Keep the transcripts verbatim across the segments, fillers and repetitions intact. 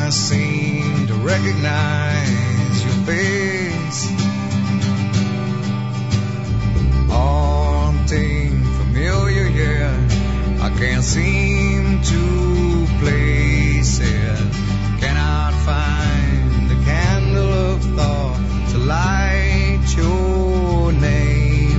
I seem to recognize your face, haunting, familiar, yeah. I can't seem to place it. Cannot find the candle of thought to light your name.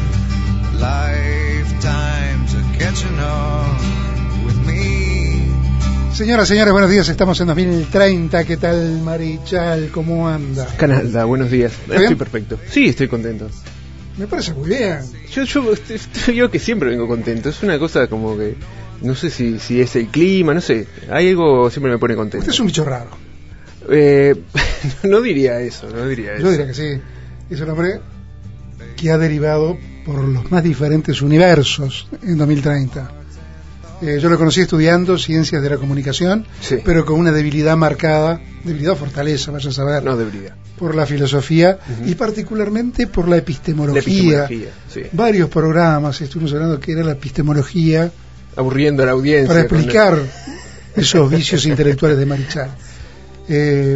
Lifetimes are catching up with me. Señoras, señores, buenos días. Estamos en dos mil treinta. ¿Qué tal, Marichal? ¿Cómo anda? Canalda, buenos días. Estoy bien? perfecto. Sí, estoy contento. Me parece muy bien. Yo, yo, yo, yo que siempre vengo contento. Es una cosa como que no sé si, si es el clima, no sé. Hay algo siempre me pone contento. Usted es un bicho raro. Eh, no diría eso, no diría eso. Yo diría que sí. Es un hombre que ha derivado por los más diferentes universos en dos mil treinta. Eh, yo lo conocí estudiando Ciencias de la Comunicación, Sí. pero con una debilidad marcada, debilidad o fortaleza, vaya a saber, No debería. por la filosofía Uh-huh. y particularmente por la epistemología. La epistemología, sí. Varios programas estuvimos hablando que era la epistemología Aburriendo a la audiencia. para con explicar esos vicios intelectuales de Marichal. Eh,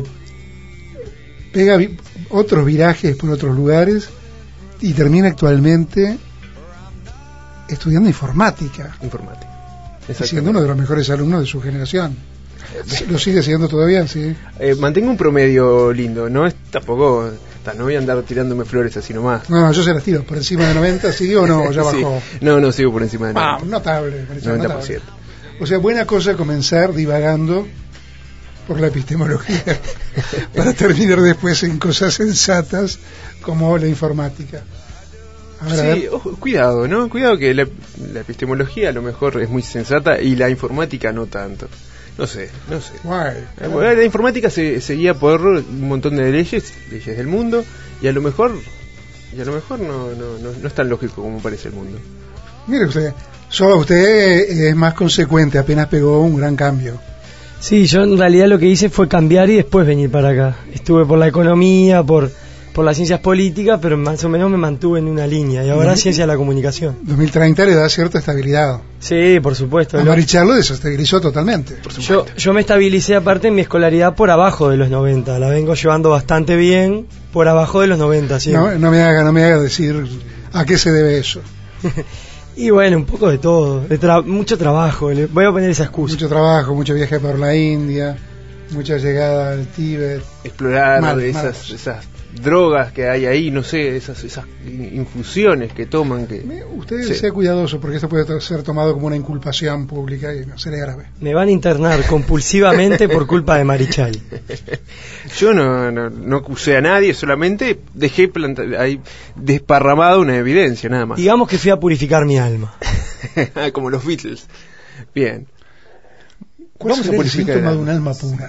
pega vi- otros virajes por otros lugares y termina actualmente estudiando informática, Informática. siendo uno de los mejores alumnos de su generación. ¿Lo sigue siendo todavía? Sí. Eh, mantengo un promedio lindo, no es tampoco. No voy a andar tirándome flores así nomás. No, yo se las tiro por encima de noventa, ¿sí o no? Ya bajó. Sí. No, no, sigo por encima de Ah, noventa. notable, Marichal, noventa por ciento. notable. O sea, buena cosa comenzar divagando por la epistemología para terminar después en cosas sensatas como la informática. A ver, a Sí, ver. ojo, cuidado, ¿no? Cuidado que la, la epistemología a lo mejor es muy sensata y la informática no tanto. No sé, no sé. Guay. Eh, La informática se, se guía por un montón de leyes, leyes del mundo, y a lo mejor y a lo mejor no, no, no, no es tan lógico como parece el mundo. Mire usted, solo usted es más consecuente, apenas pegó un gran cambio. Sí, yo en realidad lo que hice fue cambiar y después venir para acá. Estuve por la economía, por, por las ciencias políticas, pero más o menos me mantuve en una línea. Y ahora Ujú. ciencia de la comunicación. dos mil treinta le da cierta estabilidad. Sí, por supuesto. A Lo- Marichal lo desestabilizó totalmente. yo, yo me estabilicé aparte en mi escolaridad por abajo de los noventa. La vengo llevando bastante bien por abajo de los noventa, sí. No, no me haga, no me haga decir a qué se debe eso. Y bueno, un poco de todo. De tra- mucho trabajo. Le voy a poner esa excusa. Mucho trabajo, mucho viaje por la India, mucha llegada al Tíbet. Explorar Mal, esas, mal. esas drogas que hay ahí, no sé, esas, esas infusiones que toman que... Me- Usted Sí. sea cuidadoso porque esto puede to- ser tomado como una inculpación pública y no sería grave. Me van a internar compulsivamente por culpa de Marichal. Yo no, no, no acusé a nadie, solamente dejé planta- ahí desparramada una evidencia, nada más. Digamos que fui a purificar mi alma. Como los Beatles. Bien. ¿Cuál Vamos a sería el purificar síntoma el de un alma pura?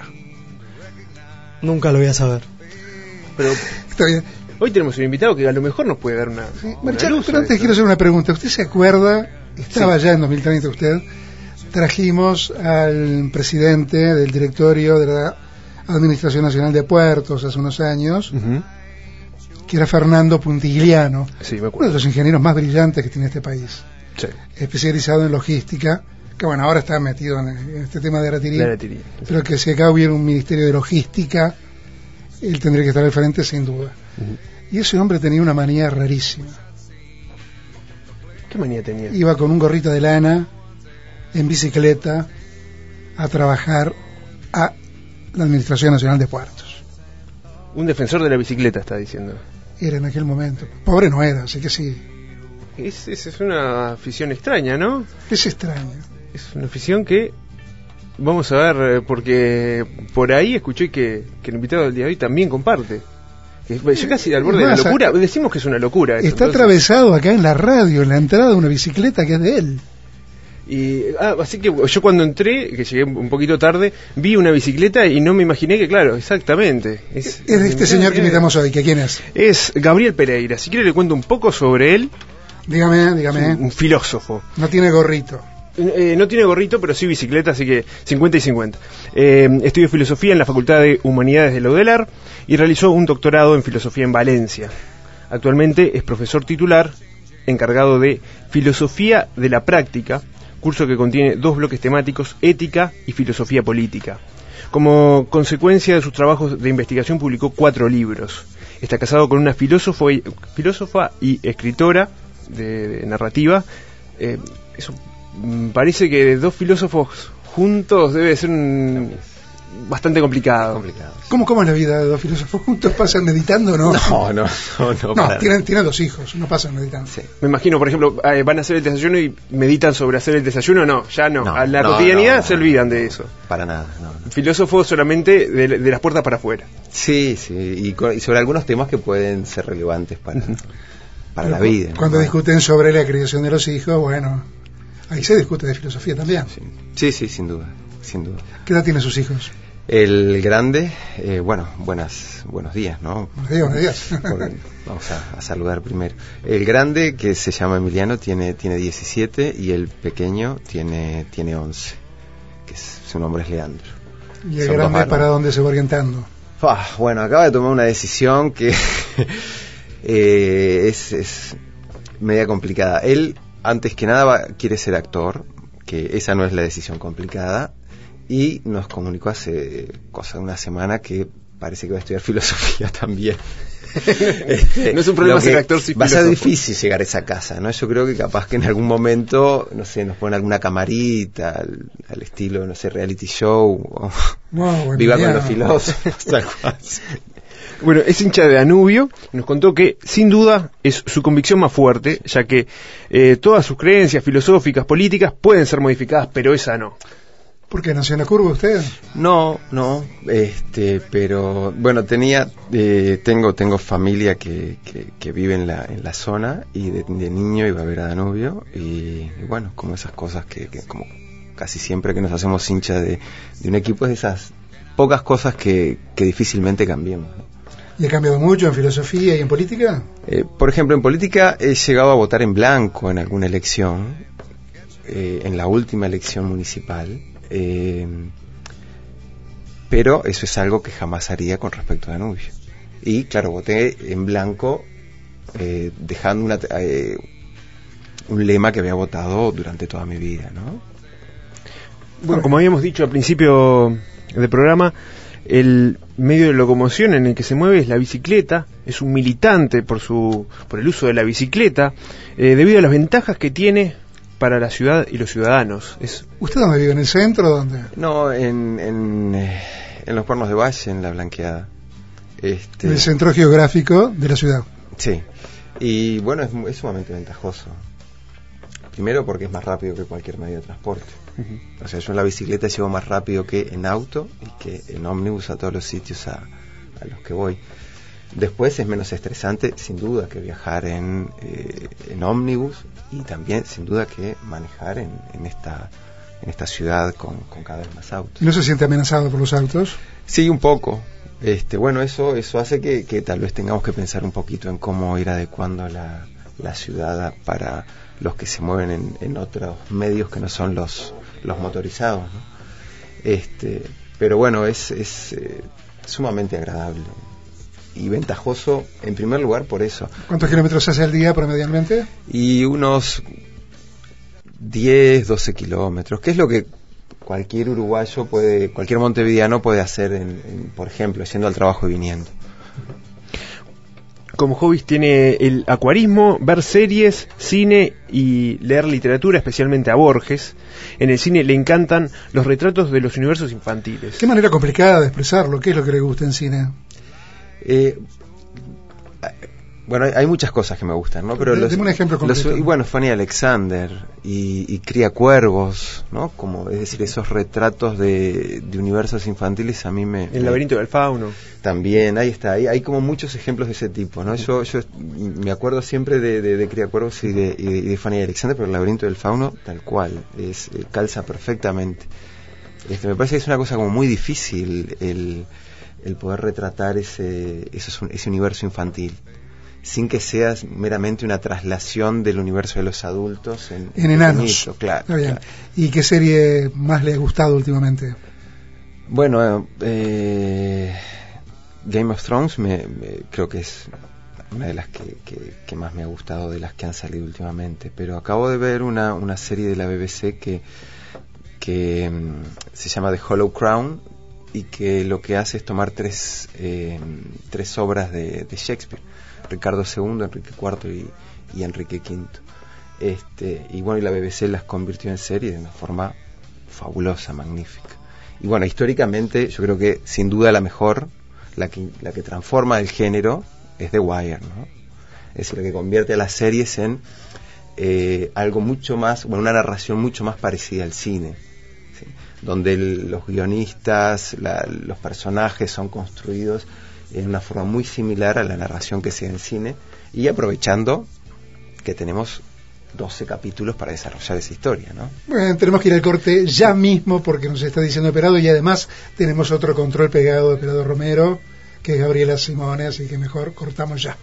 Nunca lo voy a saber. Pero Está bien. hoy tenemos un invitado que a lo mejor nos puede dar una, Sí, una Marichal, luz pero a antes esto. quiero hacer una pregunta. ¿Usted se acuerda? Estaba Sí. ya en dos mil treinta usted. Trajimos al presidente del directorio de la Administración Nacional de Puertos hace unos años, Ujú. que era Fernando Puntigliano, Sí, me uno de acuerdo. los ingenieros más brillantes que tiene este país, Sí. especializado en logística, que bueno, ahora está metido en, en este tema de Aratirí, La latería. pero que si acá hubiera un ministerio de logística, él tendría que estar al frente sin duda. Ujú. Y ese hombre tenía una manía rarísima. ¿Qué manía tenía? Iba con un gorrito de lana, en bicicleta, a trabajar a la Administración Nacional de Puertos. Un defensor de la bicicleta, está diciendo. Era en aquel momento. Pobre no era, así que sí. Es, es, es una afición extraña, ¿no? Es extraño. Es una afición que vamos a ver, eh, porque por ahí escuché que, que el invitado del día de hoy también comparte. Que- Yo casi al borde de la Más, locura, decimos que es una locura. esto, Está entonces- atravesado acá en la radio, en la entrada de una bicicleta que es de él. Y, ah, así que yo cuando entré, que llegué un poquito tarde, vi una bicicleta y no me imaginé que, claro, exactamente. Es, Es de este señor que invitamos hoy, que quién es. Es Gabriel Pereira. Si quiere le cuento un poco sobre él. Dígame, Es dígame. un, un filósofo. No tiene gorrito. Eh, no tiene gorrito, pero sí bicicleta, así que cincuenta y cincuenta. Eh, estudió filosofía en la Facultad de Humanidades de la U D E L A R y realizó un doctorado en filosofía en Valencia. Actualmente es profesor titular encargado de Filosofía de la Práctica, curso que contiene dos bloques temáticos, ética y filosofía política. Como consecuencia de sus trabajos de investigación publicó cuatro libros. Está casado con una filósofo y, filósofa y escritora de, de narrativa. Eh, eso mm, parece que dos filósofos juntos debe ser un, bastante complicado. complicado. ¿Cómo, ¿Cómo es la vida de dos filósofos juntos? ¿Pasan meditando o no? No, no, no. No, no tienen, tienen dos hijos, no pasan meditando. Sí. Me imagino, por ejemplo, eh, van a hacer el desayuno y meditan sobre hacer el desayuno. No, ya no. No, a la no, no, cotidianidad no, se olvidan de eso. Para nada, no. no. Filósofo solamente de, de las puertas para afuera. Sí, sí, y, co- y sobre algunos temas que pueden ser relevantes para, para la Pero vida. ¿no? Cuando discuten sobre la criación de los hijos, bueno, ahí se discute de filosofía también. Sí, sí, sí, sin duda, sin duda. ¿Qué edad tienen sus hijos? El grande, eh, bueno, buenas, buenos días, ¿no? Buenos días, buenos días. Porque vamos a, a saludar primero. El grande, que se llama Emiliano, tiene tiene diecisiete y el pequeño tiene tiene once, que es, su nombre es Leandro. ¿Y el Son dos grande varones. para dónde se va orientando? Ah, bueno, acaba de tomar una decisión que eh, es, es media complicada. Él, antes que nada, va, quiere ser actor, que esa no es la decisión complicada, y nos comunicó hace cosa de una semana que parece que va a estudiar filosofía también. Este, No es un problema lo que ser actor, sí, va a ser filósofo. difícil llegar a esa casa, ¿no? Yo creo que capaz que en algún momento, no sé, nos ponen alguna camarita al, al estilo, no sé, reality show, o No, buen Viva día. con los filósofos, tal cual. Bueno, es hincha de Danubio, nos contó que sin duda es su convicción más fuerte, ya que eh, todas sus creencias filosóficas, políticas pueden ser modificadas, pero esa no. ¿Por qué nació en la curva usted? No, no, este, pero bueno, tenía, eh, tengo, tengo familia que, que, que vive en la, en la zona y de, de niño iba a ver a Danubio y, y bueno, como esas cosas que, que como casi siempre que nos hacemos hinchas de, de un equipo es de esas pocas cosas que, que difícilmente cambiemos, ¿no? ¿Y ha cambiado mucho en filosofía y en política? Eh, por ejemplo, en política he llegado a votar en blanco en alguna elección, eh, en la última elección municipal. Eh, pero eso es algo que jamás haría con respecto a Danubio. Y claro, voté en blanco eh, dejando una, eh, un lema que había votado durante toda mi vida, ¿no? Bueno, como habíamos dicho al principio del programa, el medio de locomoción en el que se mueve es la bicicleta. Es un militante por su por el uso de la bicicleta, eh, debido a las ventajas que tiene para la ciudad y los ciudadanos. Es ¿Usted dónde vive? ¿En el centro o dónde? No, en, en, eh, en los Cuernos de Valle, en la Blanqueada. Este, En el centro geográfico de la ciudad. Sí, y bueno, es, es sumamente ventajoso. Primero porque es más rápido que cualquier medio de transporte. uh-huh. O sea, yo en la bicicleta llego más rápido que en auto y que en ómnibus a todos los sitios a, a los que voy. Después es menos estresante, sin duda, que viajar en, eh, en ómnibus y también, sin duda, que manejar en, en esta en esta ciudad con, con cada vez más autos. ¿No se siente amenazado por los autos? Sí, un poco. Este, bueno, eso eso hace que, que tal vez tengamos que pensar un poquito en cómo ir adecuando la, la ciudad para los que se mueven en, en otros medios que no son los los motorizados, ¿no? Este, pero bueno, es, es eh, sumamente agradable y ventajoso en primer lugar por eso. ¿Cuántos kilómetros hace al día promedialmente? Y unos diez, doce kilómetros, que es lo que cualquier uruguayo puede, cualquier montevideano puede hacer, en, en, por ejemplo, yendo al trabajo y viniendo. Como hobbies tiene el acuarismo, ver series, cine y leer literatura, especialmente a Borges. En el cine le encantan los retratos de los universos infantiles. Qué manera complicada de expresarlo. ¿Qué es lo que le gusta en cine? Eh, bueno, hay, hay muchas cosas que me gustan, ¿no? Pero Deme los, un ejemplo los, concreto. y bueno, Fanny Alexander y, y Cría Cuervos, ¿no? Como, es decir, esos retratos de, de universos infantiles a mí me... El me, laberinto del fauno. También, ahí está, hay, hay como muchos ejemplos de ese tipo, ¿no? Yo, yo me acuerdo siempre de, de, de Cría Cuervos y de, y de, y de Fanny Alexander, pero el laberinto del fauno, tal cual, es, eh, calza perfectamente. Este, me parece que es una cosa como muy difícil el, el poder retratar ese, ese, ese universo infantil, sin que sea meramente una traslación del universo de los adultos en, En enanos. pequeñito, claro, Está bien. claro. ¿Y qué serie más le ha gustado últimamente? Bueno, eh, Game of Thrones me, me, creo que es una de las que, que, que más me ha gustado de las que han salido últimamente, pero acabo de ver una, una serie de la B B C que, que um, se llama The Hollow Crown, y que lo que hace es tomar tres, eh, tres obras de, de Shakespeare, Ricardo segundo, Enrique cuarto y, y Enrique quinto. Este, y bueno, y la B B C las convirtió en serie de una forma fabulosa, magnífica. Y bueno, históricamente yo creo que sin duda la mejor, la que, la que transforma el género es The Wire, ¿no? Es decir, la que convierte a las series en eh, algo mucho más, bueno, una narración mucho más parecida al cine, ¿sí? Donde el, los guionistas, la, los personajes son construidos en una forma muy similar a la narración que se da en cine, y aprovechando que tenemos doce capítulos para desarrollar esa historia, ¿no? Bueno, tenemos que ir al corte ya mismo porque nos está diciendo Operado, y además tenemos otro control pegado de Operado Romero, que es Gabriela Simone, así que mejor cortamos ya.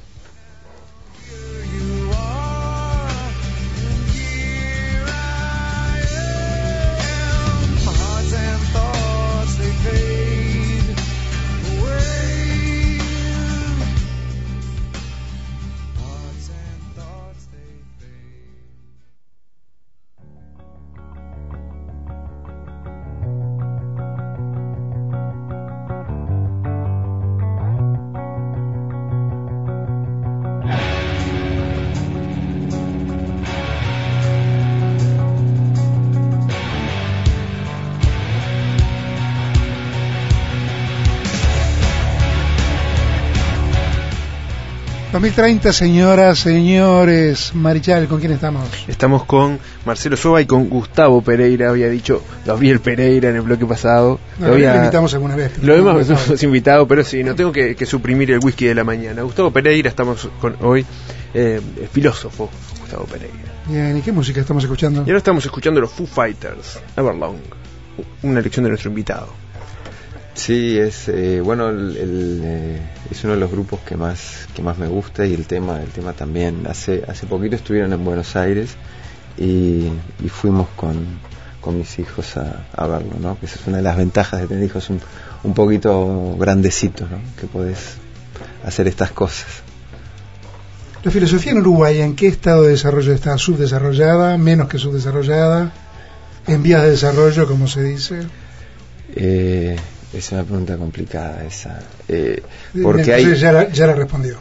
dos mil treinta, señoras, señores. Marichal, ¿con quién estamos? Estamos con Marcelo Soba y con Gustavo Pereira. Había dicho Gabriel Pereira en el bloque pasado. No, lo, había, lo invitamos alguna vez. Lo hemos, hemos invitado, pero sí, no tengo que, que suprimir el whisky de la mañana. Gustavo Pereira, estamos con hoy, eh, filósofo Gustavo Pereira. Bien, ¿y qué música estamos escuchando? Y ahora estamos escuchando los Foo Fighters, Everlong, una elección de nuestro invitado. Sí, es eh, bueno, el, el, eh, es uno de los grupos que más que más me gusta, y el tema el tema también. Hace hace poquito estuvieron en Buenos Aires y, y fuimos con, con mis hijos a, a verlo, ¿no? Que esa es una de las ventajas de tener hijos un, un poquito grandecitos, ¿no? Que podés hacer estas cosas. ¿La filosofía en Uruguay en qué estado de desarrollo está? ¿Subdesarrollada? ¿Menos que subdesarrollada? ¿En vías de desarrollo, como se dice? Eh... Es una pregunta complicada esa, eh, porque hay... ya, la, ya la respondió.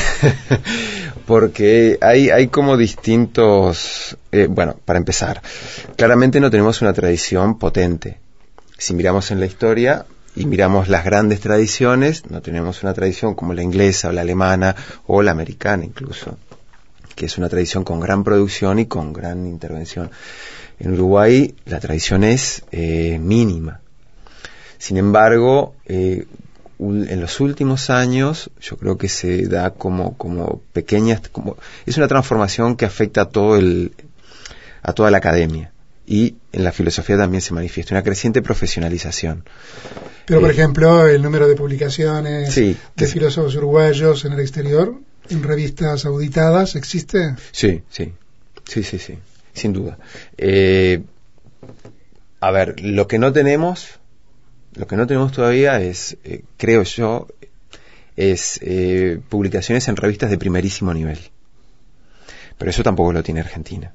Porque hay, hay como distintos... Eh, bueno, para empezar, claramente no tenemos una tradición potente. Si miramos en la historia y miramos las grandes tradiciones, no tenemos una tradición como la inglesa o la alemana o la americana incluso, que es una tradición con gran producción y con gran intervención. En Uruguay la tradición es eh, mínima. Sin embargo, eh, en los últimos años yo creo que se da como, como pequeñas, como, es una transformación que afecta a todo el, a toda la academia, y en la filosofía también se manifiesta una creciente profesionalización. Pero, por eh, ejemplo, el número de publicaciones sí, de sí. filósofos uruguayos en el exterior, en revistas auditadas, ¿existe? Sí, sí, sí, sí, sí, sin duda. Eh, a ver, lo que no tenemos... Lo que no tenemos todavía es, eh, creo yo, es eh, publicaciones en revistas de primerísimo nivel. Pero eso tampoco lo tiene Argentina.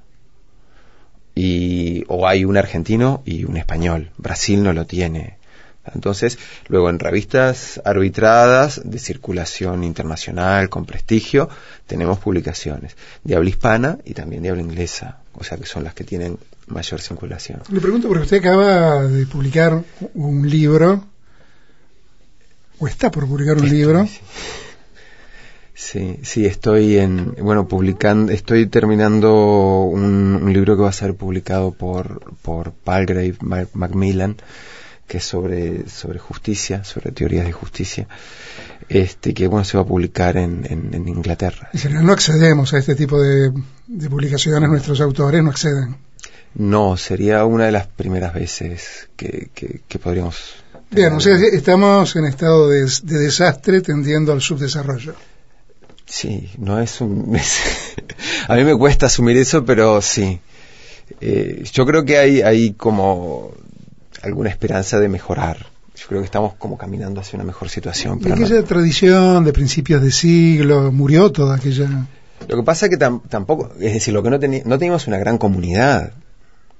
Y, o hay un argentino y un español. Brasil no lo tiene. Entonces, luego en revistas arbitradas de circulación internacional con prestigio, tenemos publicaciones de habla hispana y también de habla inglesa. O sea que son las que tienen mayor circulación. Le pregunto porque usted acaba de publicar un libro, o está por publicar un estoy, libro. Sí. sí, sí, estoy en, bueno, publicando, estoy terminando un, un libro que va a ser publicado por por Palgrave Macmillan, que es sobre sobre justicia, sobre teorías de justicia. Este que bueno se va a publicar en, en, en Inglaterra. Y no accedemos a este tipo de, de publicaciones, nuestros autores no acceden. No, sería una de las primeras veces que, que, que podríamos... Bien, o sea, estamos en estado de, de desastre tendiendo al subdesarrollo. Sí, no es un... Es, a mí me cuesta asumir eso, pero sí. Eh, yo creo que hay, hay como alguna esperanza de mejorar. Yo creo que estamos como caminando hacia una mejor situación. Pero aquella no... tradición de principios de siglo, murió toda aquella... Lo que pasa es que tam, tampoco, es decir, lo que no, teni, no teníamos una gran comunidad.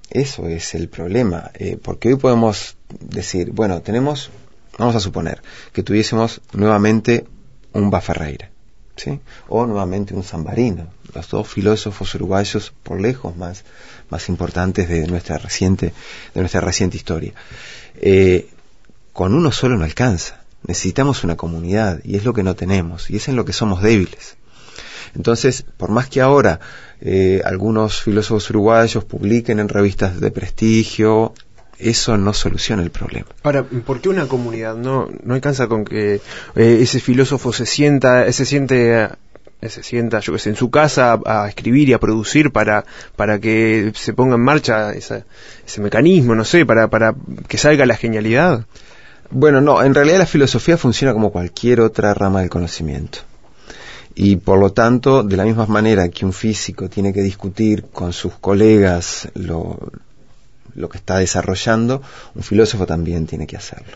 Eso es el problema, eh, porque hoy podemos decir, bueno, tenemos, vamos a suponer que tuviésemos nuevamente un Baferreira, ¿sí? O nuevamente un Zambarino, los dos filósofos uruguayos por lejos más, más importantes de nuestra reciente, de nuestra reciente historia. Eh, con uno solo no alcanza, necesitamos una comunidad, y es lo que no tenemos, y es en lo que somos débiles. Entonces, por más que ahora eh, algunos filósofos uruguayos publiquen en revistas de prestigio, eso no soluciona el problema. Ahora, ¿por qué una comunidad? No, no alcanza con que eh, ese filósofo se sienta, se siente, eh, se sienta, yo que sé, en su casa a, a escribir y a producir para, para que se ponga en marcha esa, ese mecanismo, no sé, para, para que salga la genialidad. Bueno, no, en realidad la filosofía funciona como cualquier otra rama del conocimiento. Y por lo tanto, de la misma manera que un físico tiene que discutir con sus colegas lo, lo que está desarrollando, un filósofo también tiene que hacerlo.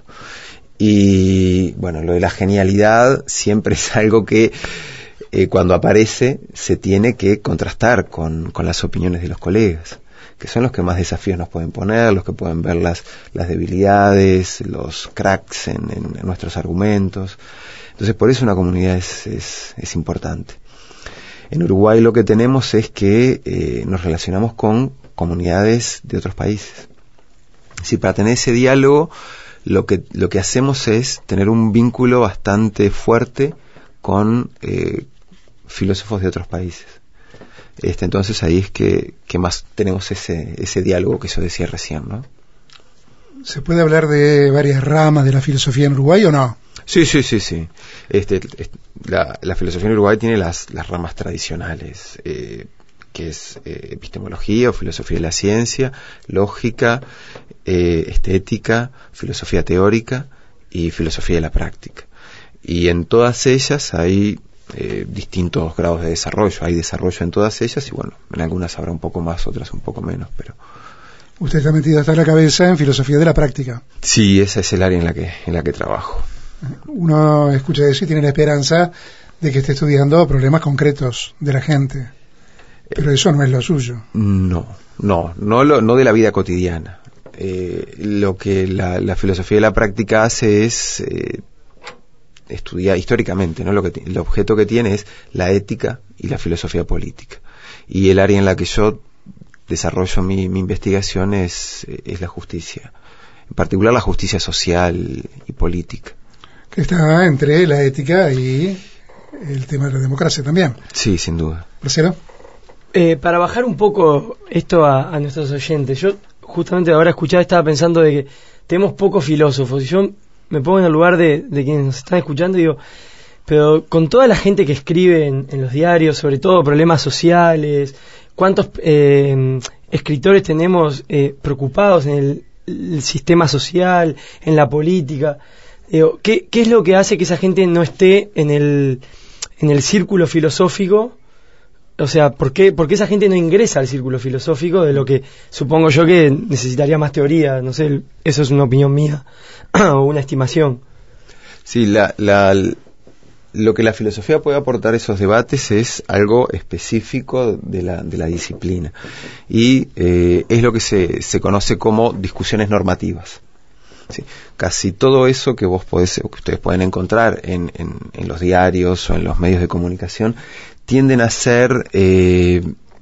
Y bueno, lo de la genialidad siempre es algo que eh, cuando aparece se tiene que contrastar con, con las opiniones de los colegas, que son los que más desafíos nos pueden poner, los que pueden ver las, las debilidades, los cracks en, en, en nuestros argumentos. Entonces, por eso una comunidad es, es, es importante. En Uruguay lo que tenemos es que eh, nos relacionamos con comunidades de otros países. Es decir, para tener ese diálogo, lo que, lo que hacemos es tener un vínculo bastante fuerte con eh, filósofos de otros países. Este, entonces ahí es que, que más tenemos ese, ese diálogo que yo decía recién, ¿no? ¿Se puede hablar de varias ramas de la filosofía en Uruguay o no? Sí, sí, sí, sí. Este, la, la filosofía en Uruguay tiene las, las ramas tradicionales, eh, que es eh, epistemología o filosofía de la ciencia, lógica, eh, estética, filosofía teórica y filosofía de la práctica. Y en todas ellas hay eh, distintos grados de desarrollo. Hay desarrollo en todas ellas y bueno, en algunas habrá un poco más, otras un poco menos, pero... Usted está metido hasta la cabeza en filosofía de la práctica. Sí, esa es el área en la que, en la que trabajo. Uno escucha eso y tiene la esperanza de que esté estudiando problemas concretos de la gente, pero eso no es lo suyo. No, no, no, lo, no de la vida cotidiana. Eh, lo que la, la filosofía de la práctica hace es eh, estudiar históricamente, ¿no? Lo que el objeto que tiene es la ética y la filosofía política. Y el área en la que yo desarrollo mi, mi investigación es, es la justicia, en particular la justicia social y política. Que está entre la ética y el tema de la democracia también. Sí, sin duda. Marcelo. Eh, para bajar un poco esto a, a nuestros oyentes, yo justamente ahora escuchaba, estaba pensando de que tenemos pocos filósofos, y yo me pongo en el lugar de, de quienes nos están escuchando y digo, pero con toda la gente que escribe en, en los diarios, sobre todo problemas sociales, ¿cuántos eh, escritores tenemos eh, preocupados en el, el sistema social, en la política? Digo, ¿qué, ¿Qué es lo que hace que esa gente no esté en el, en el círculo filosófico? O sea, ¿por qué, ¿por qué esa gente no ingresa al círculo filosófico? De lo que supongo yo que necesitaría más teoría. No sé, eso es una opinión mía o una estimación. Sí, la, la, lo que la filosofía puede aportar a esos debates es algo específico de la, de la disciplina. Y eh, es lo que se, se conoce como discusiones normativas. Sí, casi todo eso que vos podés, o que ustedes pueden encontrar en, en, en los diarios o en los medios de comunicación, tienden a ser eh,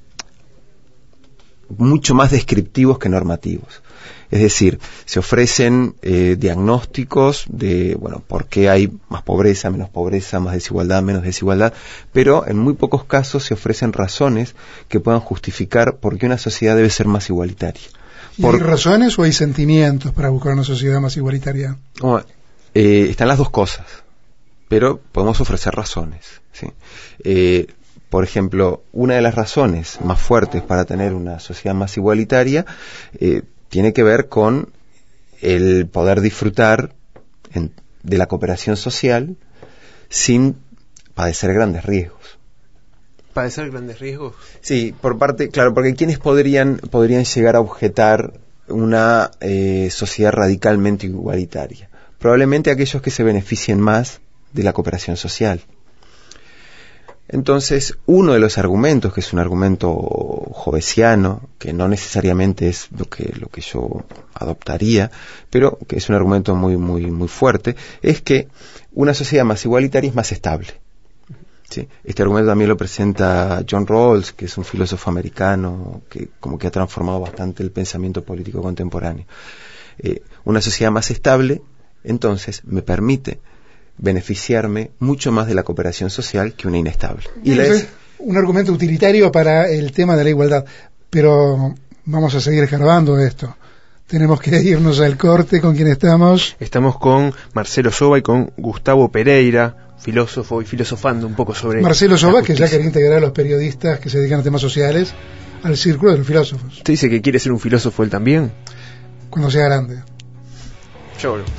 mucho más descriptivos que normativos. Es decir, se ofrecen eh, diagnósticos de, bueno, por qué hay más pobreza, menos pobreza, más desigualdad, menos desigualdad, pero en muy pocos casos se ofrecen razones que puedan justificar por qué una sociedad debe ser más igualitaria. ¿Y hay razones o hay sentimientos para buscar una sociedad más igualitaria? Oh, eh, están las dos cosas, pero podemos ofrecer razones, ¿sí? Eh, por ejemplo, una de las razones más fuertes para tener una sociedad más igualitaria eh, tiene que ver con el poder disfrutar en, de la cooperación social sin padecer grandes riesgos. ¿Padecer grandes riesgos? Sí, por parte, claro, porque ¿quiénes podrían, podrían llegar a objetar una eh, sociedad radicalmente igualitaria? Probablemente aquellos que se beneficien más de la cooperación social. Entonces, uno de los argumentos, que es un argumento hobbesiano, que no necesariamente es lo que, lo que yo adoptaría, pero que es un argumento muy, muy, muy fuerte, es que una sociedad más igualitaria es más estable. ¿Sí? Este argumento también lo presenta John Rawls, que es un filósofo americano que como que ha transformado bastante el pensamiento político contemporáneo. Eh, una sociedad más estable, entonces, me permite beneficiarme mucho más de la cooperación social que una inestable. Y la es... un argumento utilitario para el tema de la igualdad, pero vamos a seguir escarbando esto. Tenemos que irnos al corte. ¿Con quién estamos? Estamos con Marcelo Soba y con Gustavo Pereira, filósofo y filosofando un poco sobre Marcelo Soba, que ya quería integrar a los periodistas que se dedican a temas sociales al círculo de los filósofos. ¿Usted dice que quiere ser un filósofo él también? Cuando sea grande. Yo volvemos.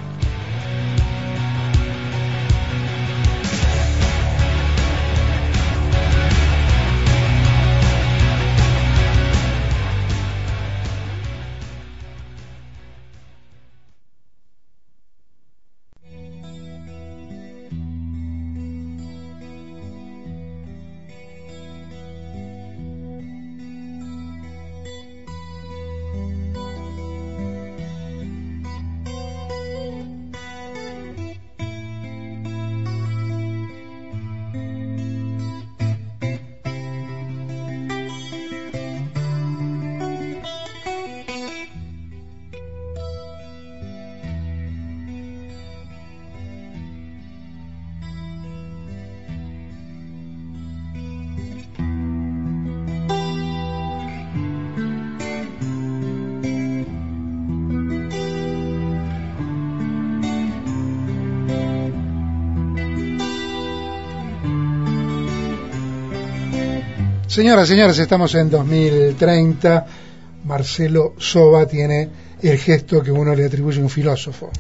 Señoras, señores, estamos en dos mil treinta. Marcelo Soba tiene el gesto que uno le atribuye a un filósofo.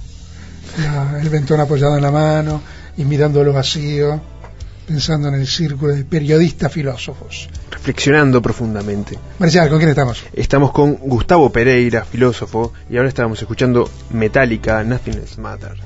La, el mentón apoyado en la mano y mirando lo vacío, pensando en el círculo de periodistas filósofos. Reflexionando profundamente. Marcial, ¿con quién estamos? Estamos con Gustavo Pereira, filósofo, y ahora estábamos escuchando Metallica, Nothing Else Matters.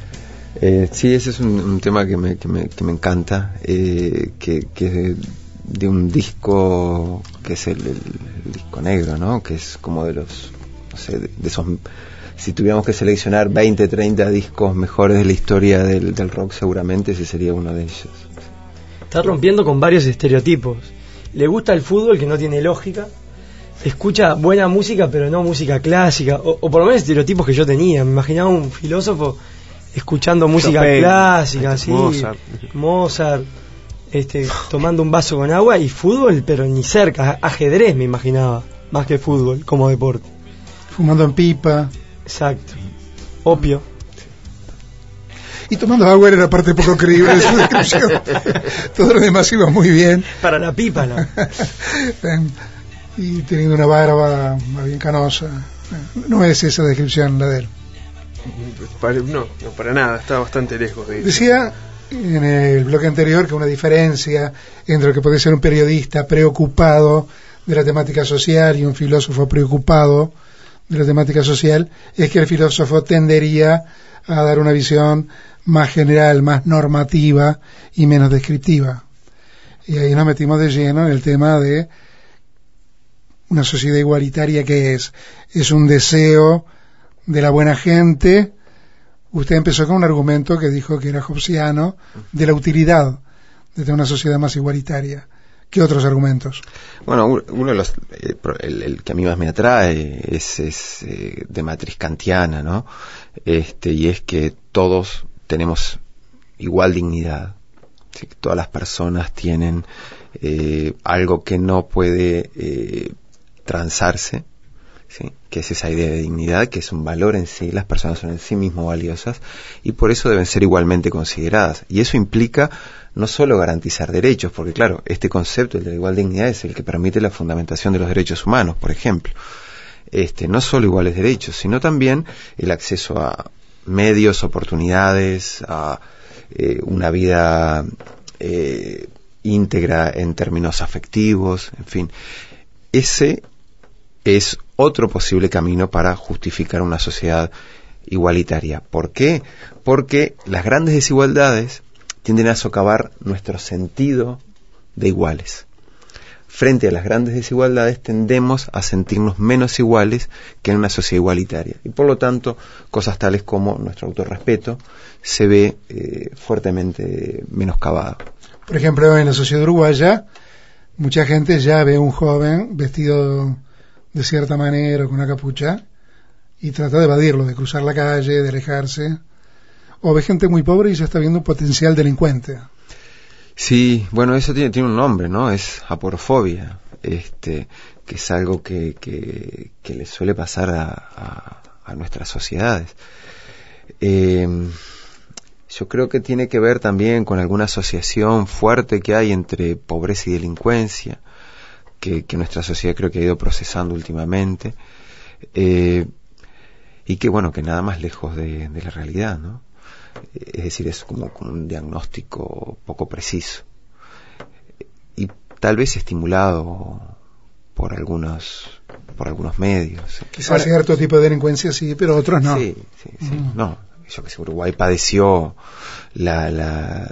Eh, sí, ese es un, un tema que me, que me, que me encanta, eh, que, que es de, de un disco que es el, el, el disco negro, ¿no? Que es como de los, no sé, de, de esos, si tuviéramos que seleccionar veinte, treinta discos mejores de la historia del, del rock, seguramente ese sería uno de ellos. Está rompiendo con varios estereotipos. Le gusta el fútbol, que no tiene lógica. Escucha buena música, pero no música clásica, o, o por lo menos estereotipos que yo tenía. Me imaginaba un filósofo escuchando música Chopin, clásica, así, Mozart, Mozart, este, tomando un vaso con agua, y fútbol, pero ni cerca, ajedrez me imaginaba, más que fútbol como deporte. Fumando en pipa. Exacto. Opio. Y tomando agua era la parte poco creíble de su descripción. Todo lo demás iba muy bien. Para la pipa, ¿no? Y teniendo una barba más bien canosa. No es esa descripción la de él. No, no, para nada, está bastante lejos de eso. Decía en el bloque anterior que una diferencia entre lo que puede ser un periodista preocupado de la temática social y un filósofo preocupado de la temática social es que el filósofo tendería a dar una visión más general, más normativa y menos descriptiva. Y ahí nos metimos de lleno en el tema de una sociedad igualitaria. que es? Es un deseo de la buena gente. Usted empezó con un argumento que dijo que era hobbesiano, de la utilidad de tener una sociedad más igualitaria. ¿Qué otros argumentos? Bueno, uno de los, eh, el, el que a mí más me atrae es, es eh, de matriz kantiana, ¿no? Este, y es que todos tenemos igual dignidad, ¿sí? Todas las personas tienen eh, algo que no puede eh, transarse, ¿sí? Que es esa idea de dignidad, que es un valor en sí. Las personas son en sí mismas valiosas y por eso deben ser igualmente consideradas, y eso implica no solo garantizar derechos, porque claro, este concepto, el de la igual dignidad, es el que permite la fundamentación de los derechos humanos, por ejemplo. Este, no solo iguales derechos, sino también el acceso a medios, oportunidades, a eh, una vida eh, íntegra en términos afectivos, en fin. Ese es otro posible camino para justificar una sociedad igualitaria. ¿Por qué? Porque las grandes desigualdades tienden a socavar nuestro sentido de iguales. Frente a las grandes desigualdades tendemos a sentirnos menos iguales que en una sociedad igualitaria. Y por lo tanto, cosas tales como nuestro autorrespeto se ve eh, fuertemente menoscabado. Por ejemplo, en la sociedad uruguaya, mucha gente ya ve a un joven vestido de cierta manera, con una capucha, y trata de evadirlo, de cruzar la calle, de alejarse. O ve gente muy pobre y ya está viendo un potencial delincuente. Sí, bueno, eso tiene, tiene un nombre, ¿no? Es aporofobia, este, que es algo que, que, que le suele pasar a, a, a nuestras sociedades. Eh, yo creo que tiene que ver también con alguna asociación fuerte que hay entre pobreza y delincuencia, que, que nuestra sociedad creo que ha ido procesando últimamente, eh, y que, bueno, que nada más lejos de, de la realidad, ¿no? Es decir, es como, como un diagnóstico poco preciso y tal vez estimulado por algunos por algunos medios. Quizás Ahora, cierto tipo de delincuencia sí, pero otros no. Sí, sí, sí. Mm. No, yo que sé, Uruguay padeció la, la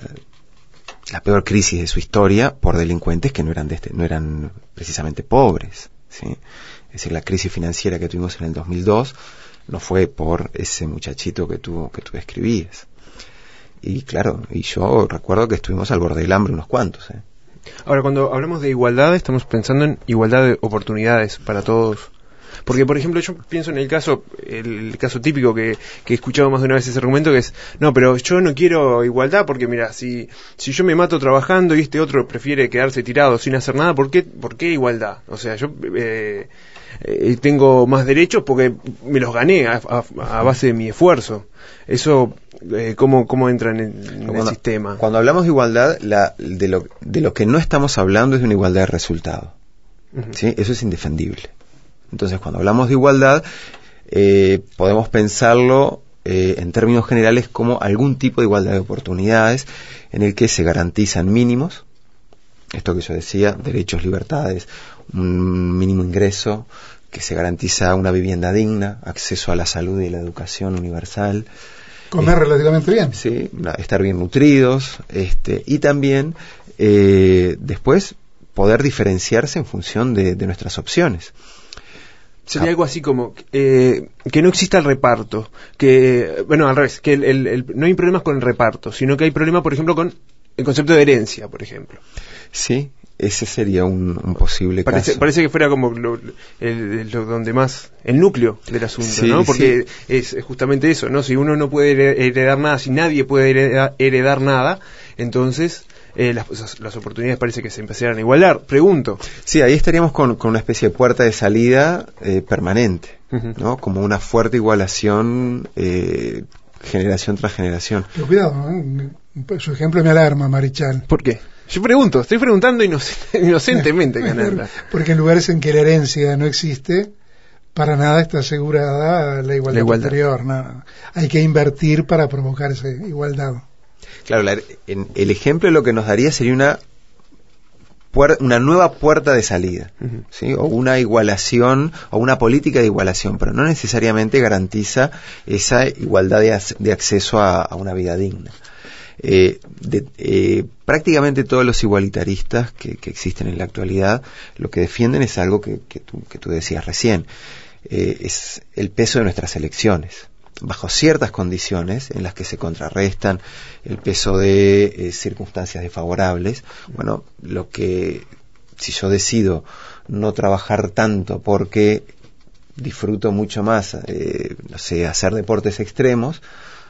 la peor crisis de su historia por delincuentes que no eran de este, no eran precisamente pobres, ¿sí? Es decir, la crisis financiera que tuvimos en el dos mil dos no fue por ese muchachito que tú que tú describías. Y claro, y yo recuerdo que estuvimos al borde del hambre unos cuantos. ¿eh? Ahora, cuando hablamos de igualdad, estamos pensando en igualdad de oportunidades para todos. Porque, por ejemplo, yo pienso en el caso, el caso típico que, que he escuchado más de una vez ese argumento, que es, no, pero yo no quiero igualdad porque, mira, si si yo me mato trabajando y este otro prefiere quedarse tirado sin hacer nada, ¿por qué, por qué igualdad? O sea, yo eh, eh, tengo más derechos porque me los gané a, a, a base de mi esfuerzo. Eso, eh, ¿cómo, cómo entra en el, en el no, sistema? Cuando hablamos de igualdad, la, de, lo, de lo que no estamos hablando es de una igualdad de resultado. Uh-huh. ¿Sí? Eso es indefendible. Entonces, cuando hablamos de igualdad, eh, podemos pensarlo eh, en términos generales como algún tipo de igualdad de oportunidades en el que se garantizan mínimos, esto que yo decía, derechos, libertades, un mínimo ingreso, que se garantiza una vivienda digna, acceso a la salud y la educación universal. Comer eh, relativamente bien. Sí, estar bien nutridos, este, y también eh, después poder diferenciarse en función de, de nuestras opciones. Sería algo así como eh, que no exista el reparto, que, bueno, al revés, que el, el, el, no hay problemas con el reparto, sino que hay problemas, por ejemplo, con el concepto de herencia, por ejemplo. Sí, ese sería un, un posible parece, caso. Parece que fuera como lo, el, lo donde más, el núcleo del asunto, sí, ¿no? Porque sí. es, es justamente eso, ¿no? Si uno no puede heredar nada, si nadie puede heredar, heredar nada, entonces eh, las, las oportunidades parece que se empezaran a igualar. Pregunto. Sí, ahí estaríamos con, con una especie de puerta de salida eh, permanente, uh-huh. ¿no? Como una fuerte igualación eh, generación tras generación. Pero cuidado, ¿eh? Su ejemplo me alarma, Marichal. ¿Por qué? Yo pregunto, estoy preguntando inocent- inocentemente, Cananda. Porque en lugares en que la herencia no existe, para nada está asegurada la igualdad, la igualdad. Posterior. No. Hay que invertir para provocar esa igualdad. Claro, la, en, el ejemplo lo que nos daría sería una puer, una nueva puerta de salida, uh-huh. ¿sí? O una igualación, o una política de igualación, pero no necesariamente garantiza esa igualdad de, de acceso a, a una vida digna. Eh, de, eh, prácticamente todos los igualitaristas que, que existen en la actualidad lo que defienden es algo que, que, tú, que tú decías recién, eh, es el peso de nuestras elecciones bajo ciertas condiciones en las que se contrarrestan el peso de eh, circunstancias desfavorables. Bueno, lo que si yo decido no trabajar tanto porque disfruto mucho más eh, no sé, hacer deportes extremos,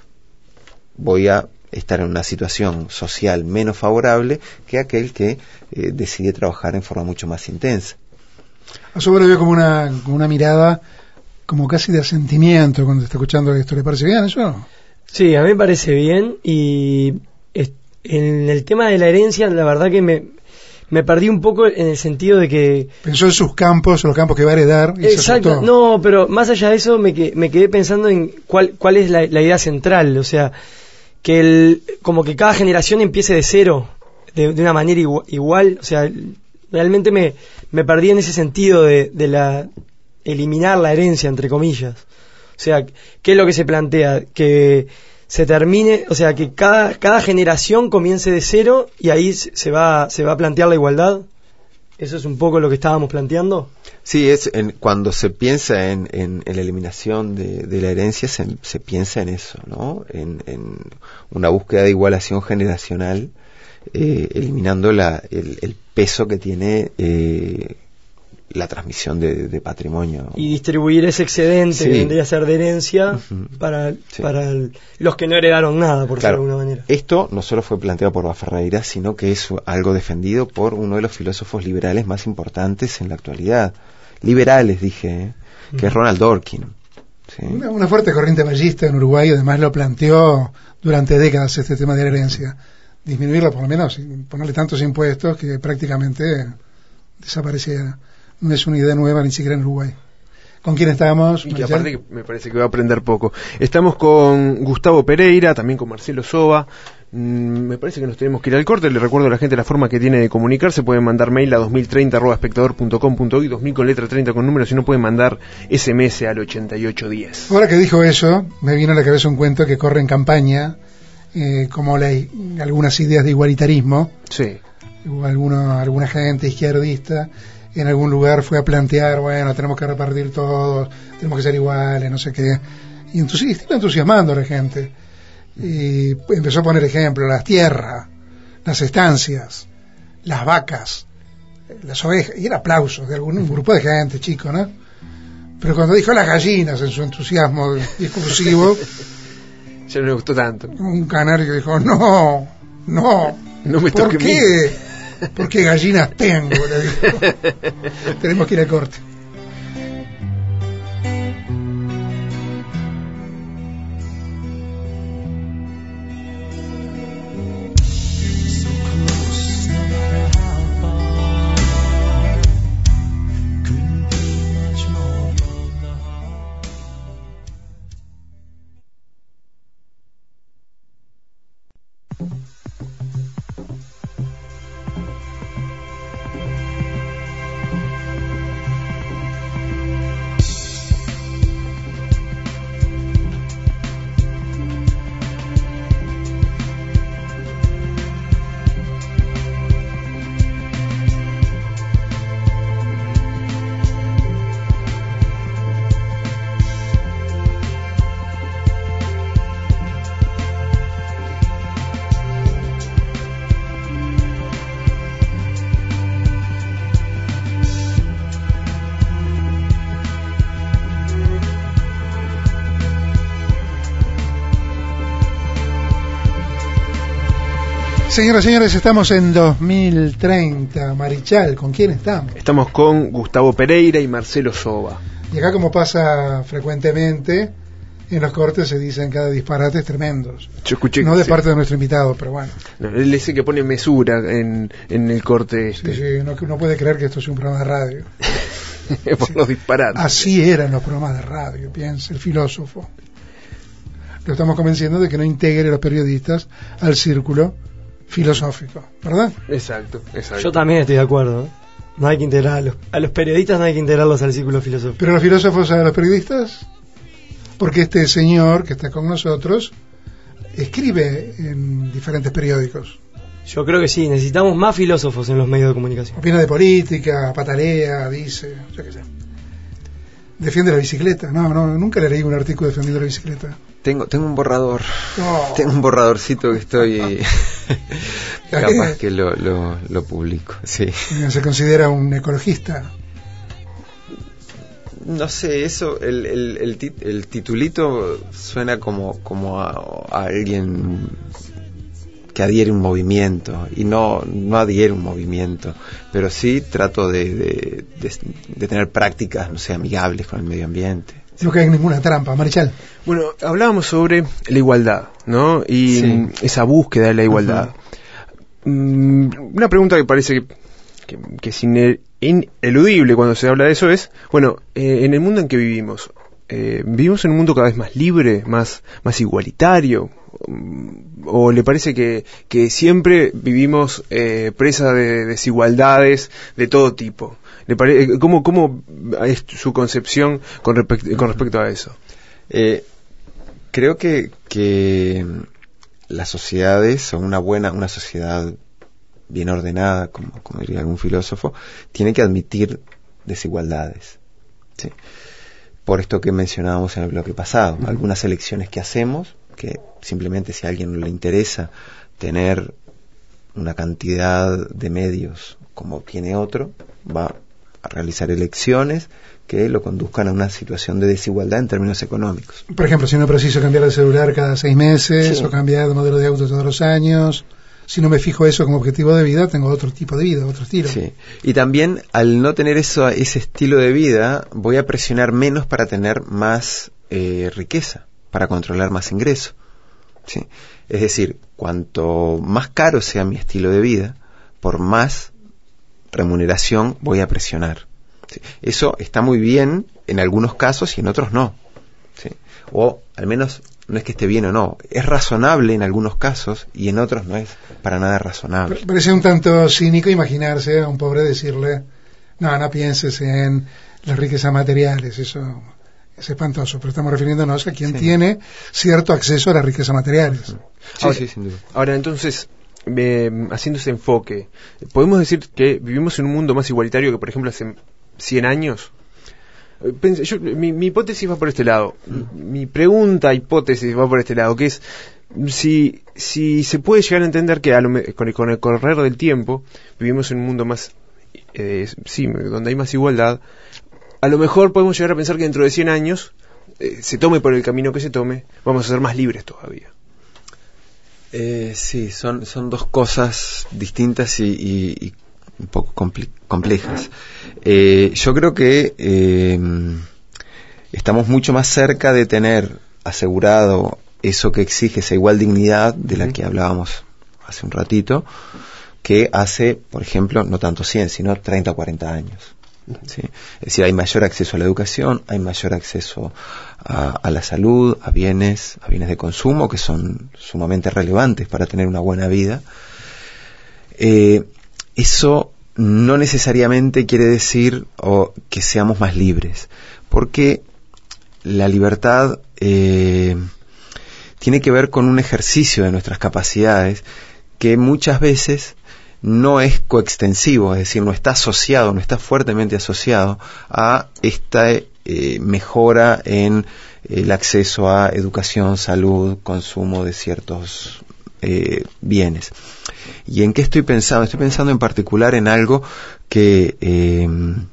voy a estar en una situación social menos favorable que aquel que eh, decide trabajar en forma mucho más intensa. A eso lo veo como una, como una mirada como casi de asentimiento cuando está escuchando esto. ¿Le parece bien eso? Sí, a mí me parece bien, y en el tema de la herencia la verdad que me, me perdí un poco en el sentido de que... Pensó en sus campos, los campos que va a heredar. Y exacto, se no, pero más allá de eso me, que, me quedé pensando en cuál, cuál es la, la idea central, o sea... que el, como que cada generación empiece de cero, de, de una manera igual, igual, o sea, realmente me, me perdí en ese sentido de, de la eliminar la herencia, entre comillas. O sea, ¿qué es lo que se plantea? Que se termine, o sea, que cada, cada generación comience de cero y ahí se va, se va a plantear la igualdad. ¿Eso es un poco lo que estábamos planteando? Sí, es en, cuando se piensa en, en, en la eliminación de, de la herencia, se, se piensa en eso, ¿no? En, en una búsqueda de igualación generacional, eh, eliminando la, el, el peso que tiene eh, la transmisión de, de patrimonio. Y distribuir ese excedente Sí. que vendría a ser de herencia Uh-huh. para, Sí. para el- los que no heredaron nada, por Claro, decirlo de alguna manera. esto no solo fue planteado por Ferreira, sino que es algo defendido por uno de los filósofos liberales más importantes en la actualidad. Liberales, dije, ¿eh? que es Ronald Dworkin. ¿Sí? Una, una fuerte corriente ballista en Uruguay, además lo planteó durante décadas este tema de la herencia. Disminuirla por lo menos, y ponerle tantos impuestos que prácticamente desapareciera. No es una idea nueva ni siquiera en Uruguay. ¿Con quién estamos? Y que Maricel? aparte que me parece que va a aprender poco. Estamos con Gustavo Pereira, también con Marcelo Sova. Mm, me parece que nos tenemos que ir al corte. Le recuerdo a la gente la forma que tiene de comunicarse. Pueden mandar mail a dos mil treinta arroba espectador punto com punto uy, dos mil con letra treinta con número, si no pueden mandar ese eme ese al ochenta y ocho diez. Ahora que dijo eso, me vino a la cabeza un cuento que corre en campaña, eh, como la, algunas ideas de igualitarismo. Sí. Hubo alguno, alguna gente izquierdista en algún lugar fue a plantear, bueno, tenemos que repartir todos, tenemos que ser iguales, no sé qué. Y entonces estaba entusiasmando a la gente. Y empezó a poner ejemplos, las tierras, las estancias, las vacas, las ovejas, y era aplausos de algún un grupo de gente, chico, ¿no? Pero cuando dijo las gallinas en su entusiasmo discursivo, Ya no me gustó tanto. un canario dijo, no, no, No me ¿por toque qué? ¿Por qué gallinas tengo? Le dijo. Tenemos que ir al corte. Señoras y señores, estamos en dos mil treinta. Marichal, ¿con quién estamos? Estamos con Gustavo Pereira y Marcelo Sova. Y acá, como pasa frecuentemente, en los cortes se dicen cada disparates tremendos. Yo escuché No que de sí. parte de nuestro invitado, pero bueno. No, él dice que pone mesura en, en el corte Sí, este. sí, no, no puede creer que esto sea un programa de radio. Por los disparates. Así eran los programas de radio, piensa el filósofo. Lo estamos convenciendo de que no integre a los periodistas al círculo filosófico, ¿verdad? Exacto, exacto. Yo también estoy de acuerdo, ¿eh? No hay que integrar a los, a los periodistas, no hay que integrarlos al círculo filosófico. Pero los filósofos a los periodistas, porque este señor que está con nosotros escribe en diferentes periódicos. Yo creo que sí, necesitamos más filósofos en los medios de comunicación. Opina de política, patalea, dice, yo qué sé. Defiende la bicicleta. No, no, nunca le leí un artículo defendiendo la bicicleta. Tengo, tengo un borrador. No. Tengo un borradorcito que estoy capaz que lo, lo, lo publico. Sí. Se considera un ecologista. No sé, eso, el, el, el, tit, el titulito suena como, como a, a alguien que adhiere un movimiento, y no, no adhiere un movimiento, pero sí trato de, de, de, de tener prácticas, no sé, amigables con el medio ambiente. No cae en ninguna trampa, Marichal. Bueno, hablábamos sobre la igualdad, ¿no? Y Sí. mm, esa búsqueda de la igualdad. Uh-huh. Mm, una pregunta que parece que, que, que es ine- ineludible cuando se habla de eso es, bueno, eh, en el mundo en que vivimos, eh, ¿vivimos en un mundo cada vez más libre, más, más igualitario? ¿O le parece que, que siempre vivimos eh, presa de desigualdades de todo tipo? ¿Le pare- ¿Cómo, ¿Cómo es su concepción con, respect- con respecto a eso? Eh, Creo que, que las sociedades, o una buena, una sociedad bien ordenada, como, como diría algún filósofo, tiene que admitir desigualdades. ¿Sí? Por esto que mencionábamos en el bloque pasado, uh-huh. algunas elecciones que hacemos, que simplemente si a alguien no le interesa tener una cantidad de medios como tiene otro, va a realizar elecciones que lo conduzcan a una situación de desigualdad en términos económicos. Por ejemplo, si no preciso cambiar de celular cada seis meses, sí. o cambiar de modelo de auto todos los años, si no me fijo eso como objetivo de vida, tengo otro tipo de vida, otro estilo. Sí. Y también, al no tener eso, ese estilo de vida, voy a presionar menos para tener más eh, riqueza, para controlar más ingreso. ¿Sí? Es decir, cuanto más caro sea mi estilo de vida, por más remuneración voy a presionar. ¿Sí? Eso está muy bien en algunos casos y en otros no. ¿Sí? O al menos no es que esté bien o no, es razonable en algunos casos y en otros no es para nada razonable. Parece un tanto cínico imaginarse a un pobre decirle, no, no pienses en las riquezas materiales, eso es espantoso, pero estamos refiriéndonos a quien sí. tiene cierto acceso a las riquezas materiales. Sí, ahora, sí, sin duda. Ahora, entonces, eh, haciendo ese enfoque, ¿podemos decir que vivimos en un mundo más igualitario que, por ejemplo, hace cien años? Pense, yo, mi, mi hipótesis va por este lado. Mm. Mi pregunta, hipótesis, va por este lado, que es si, si se puede llegar a entender que a lo, con, el, con el correr del tiempo vivimos en un mundo más, eh, sí, donde hay más igualdad. A lo mejor podemos llegar a pensar que dentro de cien años, eh, se tome por el camino que se tome, vamos a ser más libres todavía. Eh, sí, son, son dos cosas distintas y, y, y un poco compli- complejas. Eh, yo creo que eh, estamos mucho más cerca de tener asegurado eso que exige esa igual dignidad de la que hablábamos hace un ratito, que hace, por ejemplo, no tanto cien, sino treinta o cuarenta años. ¿Sí? Es decir, hay mayor acceso a la educación, hay mayor acceso a, a la salud, a bienes, a bienes de consumo que son sumamente relevantes para tener una buena vida. Eh, eso no necesariamente quiere decir o, que seamos más libres, porque la libertad eh, tiene que ver con un ejercicio de nuestras capacidades que muchas veces no es coextensivo, es decir, no está asociado, no está fuertemente asociado a esta eh, mejora en el acceso a educación, salud, consumo de ciertos eh, bienes. ¿Y en qué estoy pensando? Estoy pensando en particular en algo que eh,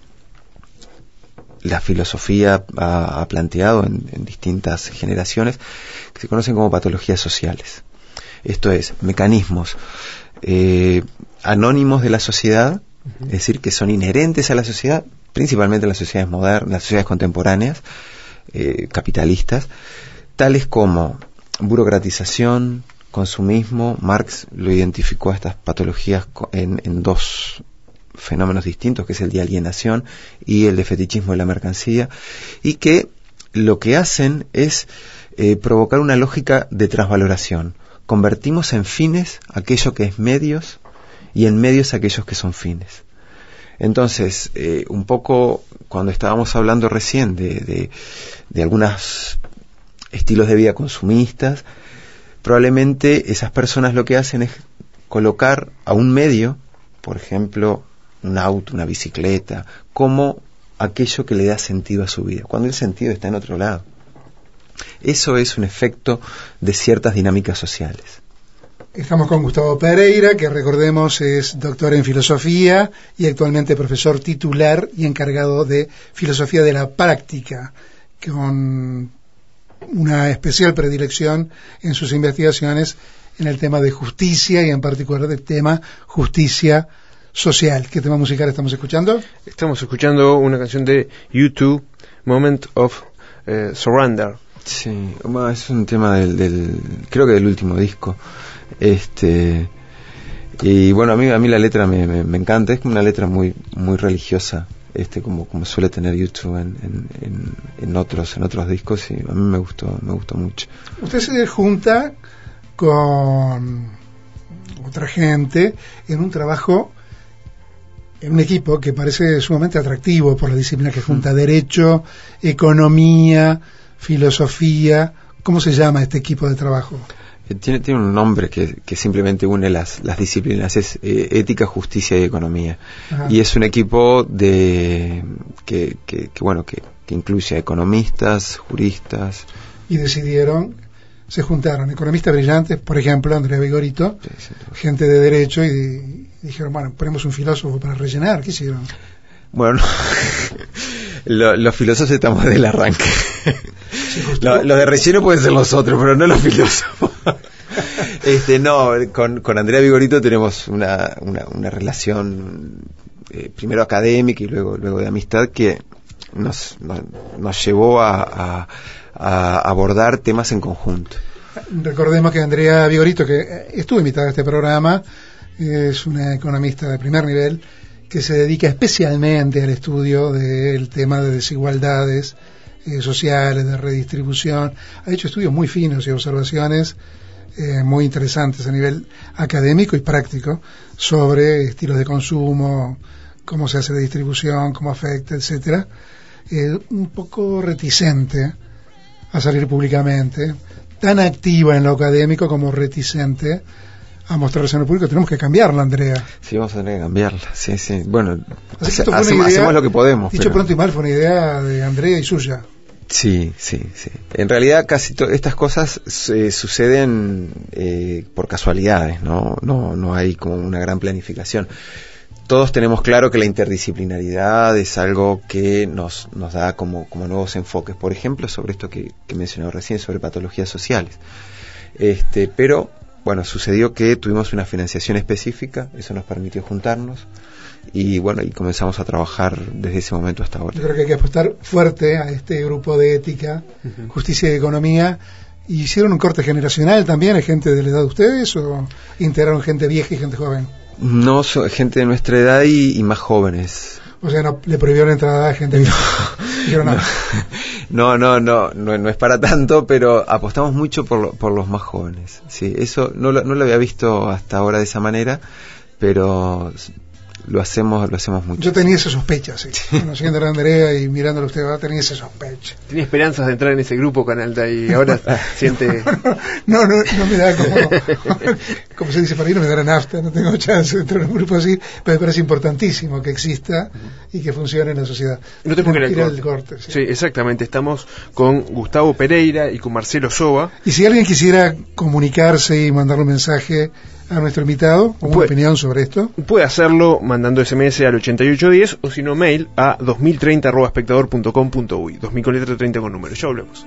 la filosofía ha, ha planteado en, en distintas generaciones, que se conocen como patologías sociales. Esto es, mecanismos eh, anónimos de la sociedad, uh-huh. es decir, que son inherentes a la sociedad, principalmente en las sociedades modernas, las sociedades contemporáneas, eh, capitalistas, tales como burocratización, consumismo. Marx lo identificó a estas patologías en, en dos fenómenos distintos, que es el de alienación y el de fetichismo de la mercancía, y que lo que hacen es eh, provocar una lógica de transvaloración. Convertimos en fines aquello que es medios y en medios aquellos que son fines. Entonces, eh, un poco cuando estábamos hablando recién de, de, de algunos estilos de vida consumistas, probablemente esas personas lo que hacen es colocar a un medio, por ejemplo, un auto, una bicicleta, como aquello que le da sentido a su vida, cuando el sentido está en otro lado. Eso es un efecto de ciertas dinámicas sociales. Estamos con Gustavo Pereira, que recordemos es doctor en filosofía y actualmente profesor titular y encargado de filosofía de la práctica, con una especial predilección en sus investigaciones en el tema de justicia y en particular del tema justicia social. ¿Qué tema musical estamos escuchando? Estamos escuchando una canción de U dos, Moment of uh, Surrender. Sí, bueno, es un tema del, del, creo que del último disco. Este, y bueno, a mí a mí la letra me, me, me encanta, es una letra muy muy religiosa, este como como suele tener U dos en, en, en, en otros en otros discos, y a mí me gustó me gustó mucho. Usted se junta con otra gente en un trabajo, en un equipo que parece sumamente atractivo por la disciplina que junta: derecho, economía, filosofía, ¿Cómo se llama este equipo de trabajo? Tiene, tiene un nombre que, que simplemente une las, las disciplinas, es eh, ética, justicia y economía. Ajá. Y es un equipo de que, que, que bueno que, que incluye a economistas, juristas. Y decidieron, se juntaron economistas brillantes, por ejemplo Andrea Vigorito, sí, sí, gente de derecho, y, y dijeron, bueno, ponemos un filósofo para rellenar. ¿Qué hicieron? Bueno, lo, los filósofos estamos del arranque. Sí, lo, los de relleno pueden ser los otros, pero no los filósofos. este no con, con Andrea Vigorito tenemos una, una, una relación eh, primero académica y luego luego de amistad que nos, nos, nos llevó a, a, a abordar temas en conjunto. Recordemos que Andrea Vigorito, que estuvo invitada a este programa, es una economista de primer nivel que se dedica especialmente al estudio del tema de desigualdades eh, sociales, de redistribución. Ha hecho estudios muy finos y observaciones eh, muy interesantes a nivel académico y práctico sobre estilos de consumo, cómo se hace la distribución, cómo afecta, etcétera. Eh, un poco reticente a salir públicamente, tan activa en lo académico como reticente a mostrarse en el público. Tenemos que cambiarla, Andrea. Sí, vamos a tener que cambiarla. Sí, sí. Bueno, hace, hacemos, idea, hacemos lo que podemos. Dicho pero... pronto y mal, fue una idea de Andrea y suya. Sí, sí, sí. En realidad casi to- estas cosas eh, suceden eh, por casualidades, ¿no? No, no hay como una gran planificación. Todos tenemos claro que la interdisciplinaridad es algo que nos, nos da como, como nuevos enfoques. Por ejemplo, sobre esto que, que mencioné recién, sobre patologías sociales. Este, pero bueno, sucedió que tuvimos una financiación específica, eso nos permitió juntarnos y bueno, y comenzamos a trabajar desde ese momento hasta ahora. Yo creo que hay que apostar fuerte a este grupo de ética, uh-huh. justicia y economía. ¿Y hicieron un corte generacional también? ¿Hay gente de la edad de ustedes o integraron gente vieja y gente joven? No, so, gente de nuestra edad y, y más jóvenes. O sea, no le prohibieron la entrada a gente vieja. No, no, no, no, no, no es para tanto, pero apostamos mucho por, lo, por los más jóvenes. Sí, eso no lo, no lo había visto hasta ahora de esa manera, pero lo hacemos, lo hacemos mucho. Yo tenía esa sospecha, sí. Conociendo a Andrea y mirándolo usted, tenía esa sospecha. Tenía esperanzas de entrar en ese grupo, Canalda, y ahora siente... No, no, no me da como, como se dice para mí, no me da nafta, no tengo chance de entrar en un grupo así, pero me parece importantísimo que exista y que funcione en la sociedad. No te pongas el, el corte. Sí. sí, exactamente. Estamos con Gustavo Pereira y con Marcelo Soba. Y si alguien quisiera comunicarse y mandarle un mensaje a nuestro invitado, con una opinión sobre esto, puede hacerlo mandando ese eme ese al ochenta y ocho diez o si no mail a dos mil treinta arroba espectador punto com punto uy. dos mil con letra treinta con número. Ya volvemos.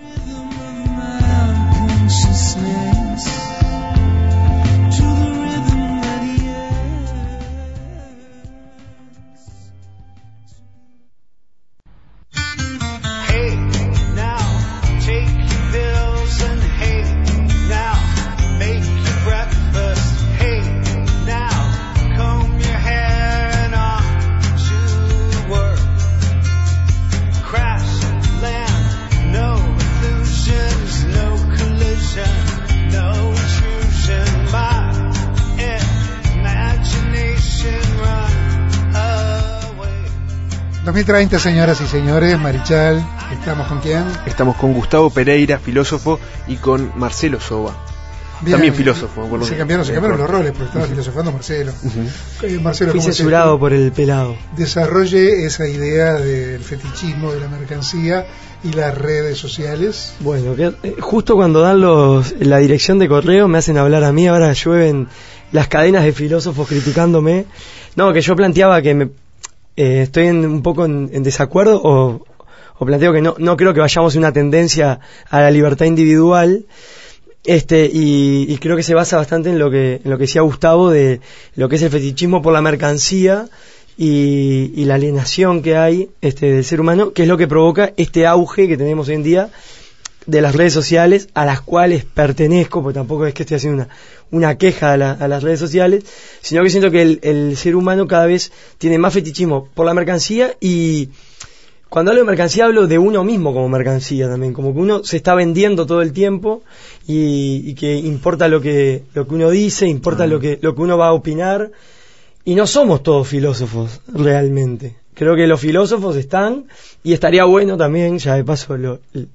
dos mil treinta, señoras y señores, Marichal, ¿estamos con quién? Estamos con Gustavo Pereira, filósofo, y con Marcelo Soba, bien, también filósofo. Bueno, se cambiaron, se cambiaron los roles, porque estaba filosofando Marcelo. Uh-huh. Eh, Marcelo, fui censurado por el pelado. Desarrolle esa idea del fetichismo de la mercancía y las redes sociales. Bueno, que, eh, justo cuando dan los la dirección de correo me hacen hablar a mí, ahora llueven las cadenas de filósofos criticándome. No, que yo planteaba que me Eh, estoy en, un poco en, en desacuerdo o, o planteo que no, no creo que vayamos a una tendencia a la libertad individual, este y, y creo que se basa bastante en lo que en lo que decía Gustavo de lo que es el fetichismo por la mercancía y, y la alienación que hay este del ser humano, que es lo que provoca este auge que tenemos hoy en día de las redes sociales, a las cuales pertenezco, porque tampoco es que esté haciendo una, una queja a, la, a las redes sociales, sino que siento que el, el ser humano cada vez tiene más fetichismo por la mercancía, y cuando hablo de mercancía hablo de uno mismo como mercancía también, como que uno se está vendiendo todo el tiempo y, y que importa lo que lo que uno dice, importa uh-huh. lo que lo que uno va a opinar, y no somos todos filósofos realmente. Creo que los filósofos están, y estaría bueno también, ya de paso lo,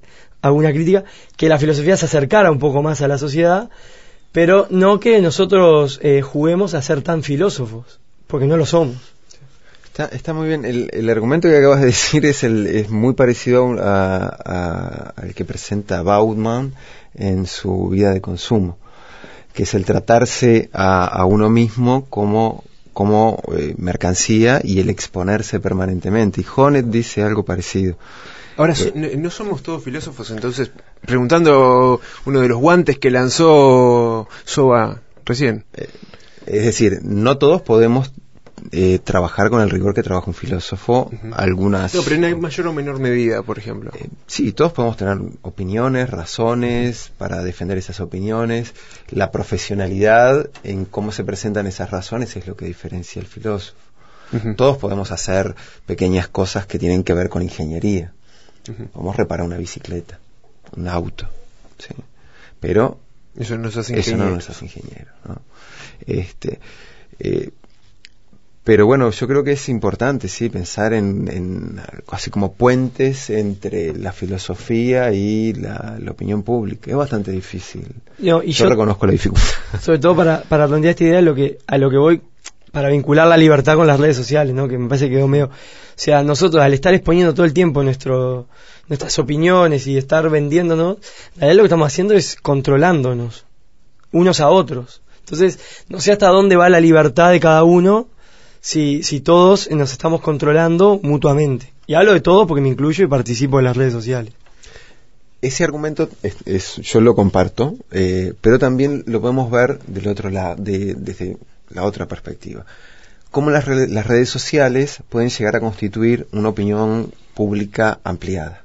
alguna crítica, que la filosofía se acercara un poco más a la sociedad, pero no que nosotros eh, juguemos a ser tan filósofos, porque no lo somos. Está, está muy bien. El, el argumento que acabas de decir es, el, es muy parecido a, a, al que presenta Bauman en su Vida de Consumo, que es el tratarse a, a uno mismo como, como eh, mercancía y el exponerse permanentemente. Y Honneth dice algo parecido. Ahora, so, no, ¿no somos todos filósofos? Entonces, preguntando uno de los guantes que lanzó Soba recién. Eh, es decir, no todos podemos eh, trabajar con el rigor que trabaja un filósofo. Uh-huh. Algunas... No, pero en mayor o menor medida, por ejemplo. Eh, sí, todos podemos tener opiniones, razones para defender esas opiniones. La profesionalidad en cómo se presentan esas razones es lo que diferencia al filósofo. Uh-huh. Todos podemos hacer pequeñas cosas que tienen que ver con ingeniería. Uh-huh. Podemos reparar una bicicleta, un auto, ¿sí? Pero eso, nos hace eso no nos hace ingeniero, ¿no? Este, eh, pero bueno, yo creo que es importante, sí, pensar en, en así como puentes entre la filosofía y la, la opinión pública. Es bastante difícil. No, y yo, yo reconozco la dificultad. Sobre todo para, para plantear esta idea, lo que, a lo que voy, para vincular la libertad con las redes sociales, ¿no? Que me parece que quedó medio... O sea, nosotros al estar exponiendo todo el tiempo nuestro, nuestras opiniones y estar vendiéndonos, la verdad lo que estamos haciendo es controlándonos unos a otros. Entonces, no sé hasta dónde va la libertad de cada uno si, si todos nos estamos controlando mutuamente. Y hablo de todo porque me incluyo y participo en las redes sociales. Ese argumento es, es, yo lo comparto, eh, pero también lo podemos ver del otro lado, de, desde la otra perspectiva. Cómo las, re- las redes sociales pueden llegar a constituir una opinión pública ampliada.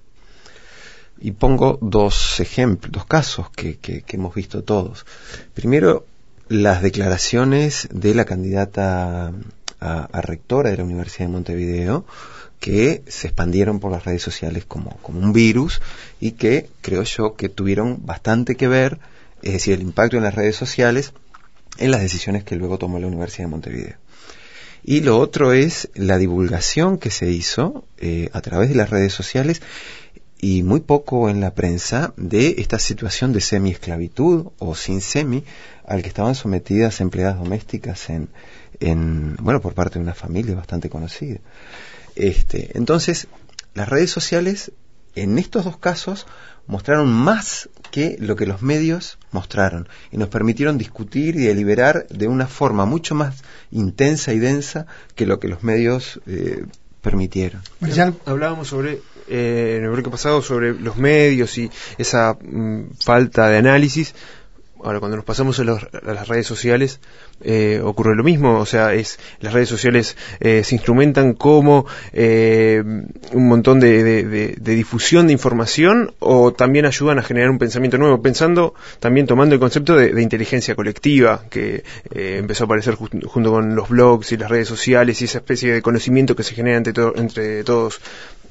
Y pongo dos ejemplos, dos casos que, que, que hemos visto todos. Primero, las declaraciones de la candidata a, a rectora de la Universidad de Montevideo, que se expandieron por las redes sociales como, como un virus y que creo yo que tuvieron bastante que ver, es decir, el impacto en las redes sociales en las decisiones que luego tomó la Universidad de Montevideo. Y lo otro es la divulgación que se hizo eh, a través de las redes sociales y muy poco en la prensa de esta situación de semi-esclavitud o sin semi al que estaban sometidas empleadas domésticas en, en bueno, por parte de una familia bastante conocida. Este, entonces, las redes sociales en estos dos casos mostraron más que lo que los medios mostraron y nos permitieron discutir y deliberar de una forma mucho más intensa y densa que lo que los medios eh, permitieron. Ya hablábamos sobre eh, en el bloque pasado sobre los medios y esa mm, falta de análisis. Ahora, cuando nos pasamos a, los, a las redes sociales, eh, ocurre lo mismo. O sea, es las redes sociales eh, se instrumentan como eh, un montón de, de, de, de difusión de información, o también ayudan a generar un pensamiento nuevo, pensando, también tomando el concepto de, de inteligencia colectiva, que eh, empezó a aparecer just, junto con los blogs y las redes sociales y esa especie de conocimiento que se genera entre, to- entre todos.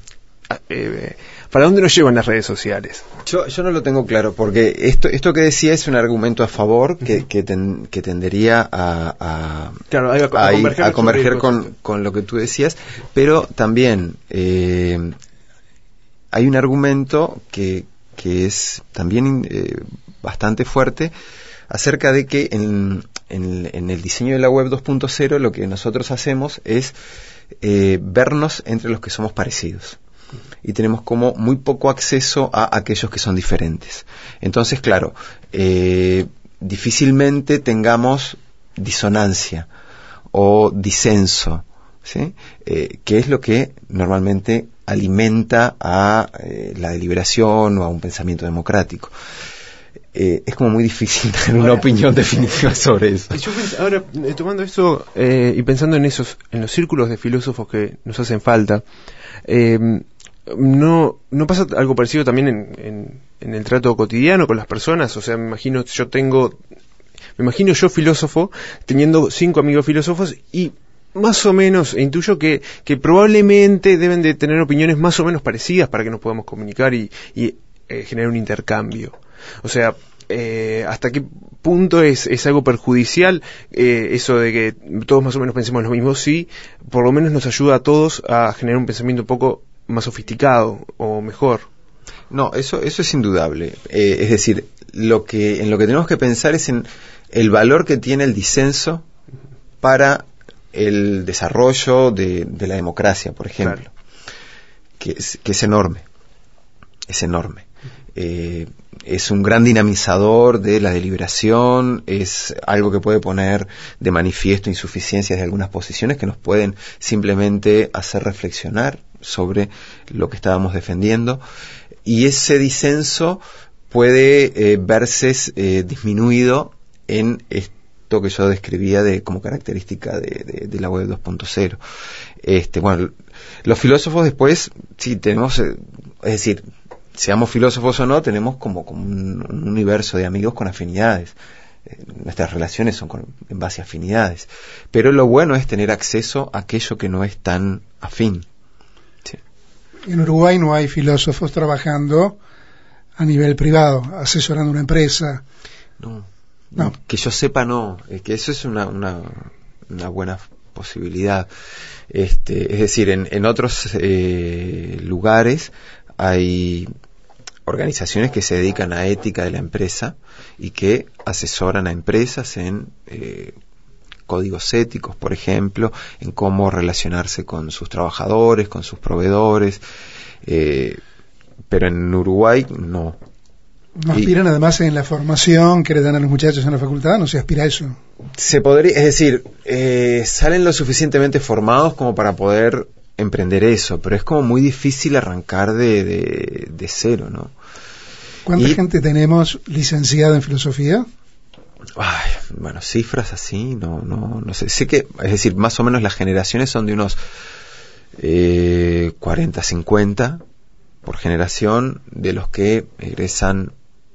Eh, ¿Para dónde nos llevan las redes sociales? Yo, yo no lo tengo claro, porque esto esto que decía es un argumento a favor que, uh-huh. que, ten, que tendería a, a, claro, a, a, a converger, a converger con, con lo que tú decías, pero también eh, hay un argumento que, que es también eh, bastante fuerte acerca de que en, en, en el diseño de la web dos punto cero lo que nosotros hacemos es eh, vernos entre los que somos parecidos. Y tenemos como muy poco acceso a aquellos que son diferentes. Entonces, claro, eh, difícilmente tengamos disonancia o disenso, ¿sí? Eh, que es lo que normalmente alimenta a eh, la deliberación o a un pensamiento democrático. Eh, es como muy difícil tener una ahora, opinión definitiva sobre eso. Yo pens- ahora, eh, tomando esto eh, y pensando en esos, en los círculos de filósofos que nos hacen falta, eh, no no pasa algo parecido también en, en, en el trato cotidiano con las personas. O sea, me imagino yo tengo me imagino yo filósofo teniendo cinco amigos filósofos y más o menos intuyo que, que probablemente deben de tener opiniones más o menos parecidas para que nos podamos comunicar y, y eh, generar un intercambio. O sea, eh, ¿hasta qué punto es, es algo perjudicial eh, eso de que todos más o menos pensemos lo mismo? Sí, por lo menos nos ayuda a todos a generar un pensamiento un poco más sofisticado o mejor. No, eso, eso es indudable. Eh, es decir, lo que, en lo que tenemos que pensar es en el valor que tiene el disenso para el desarrollo de, de la democracia, por ejemplo, claro. que, es, que es enorme, es enorme. Eh, es un gran dinamizador de la deliberación, es algo que puede poner de manifiesto insuficiencias de algunas posiciones que nos pueden simplemente hacer reflexionar sobre lo que estábamos defendiendo, y ese disenso puede eh, verse eh, disminuido en esto que yo describía de como característica de, de, de la web dos punto cero. Este, bueno, los filósofos después, sí, tenemos, eh, es decir, seamos filósofos o no, tenemos como, como un, un universo de amigos con afinidades. Eh, nuestras relaciones son con, en base a afinidades. Pero lo bueno es tener acceso a aquello que no es tan afín. Sí. En Uruguay no hay filósofos trabajando a nivel privado, asesorando una empresa. No, no. Que yo sepa no, es que eso es una, una, una buena posibilidad. Este, es decir, en, en otros eh, lugares hay organizaciones que se dedican a ética de la empresa y que asesoran a empresas en eh, códigos éticos, por ejemplo, en cómo relacionarse con sus trabajadores, con sus proveedores, eh, pero en Uruguay no. No aspiran y, además en la formación que le dan a los muchachos en la facultad, no se aspira a eso. Se podría, es decir, eh, salen lo suficientemente formados como para poder emprender eso, pero es como muy difícil arrancar de, de, de cero, ¿no? ¿Cuánta y, gente tenemos licenciada en filosofía? Ay, bueno, cifras así, no, no, no sé. Sé que, es decir, más o menos las generaciones son de unos eh, cuarenta, cincuenta por generación, de los que egresan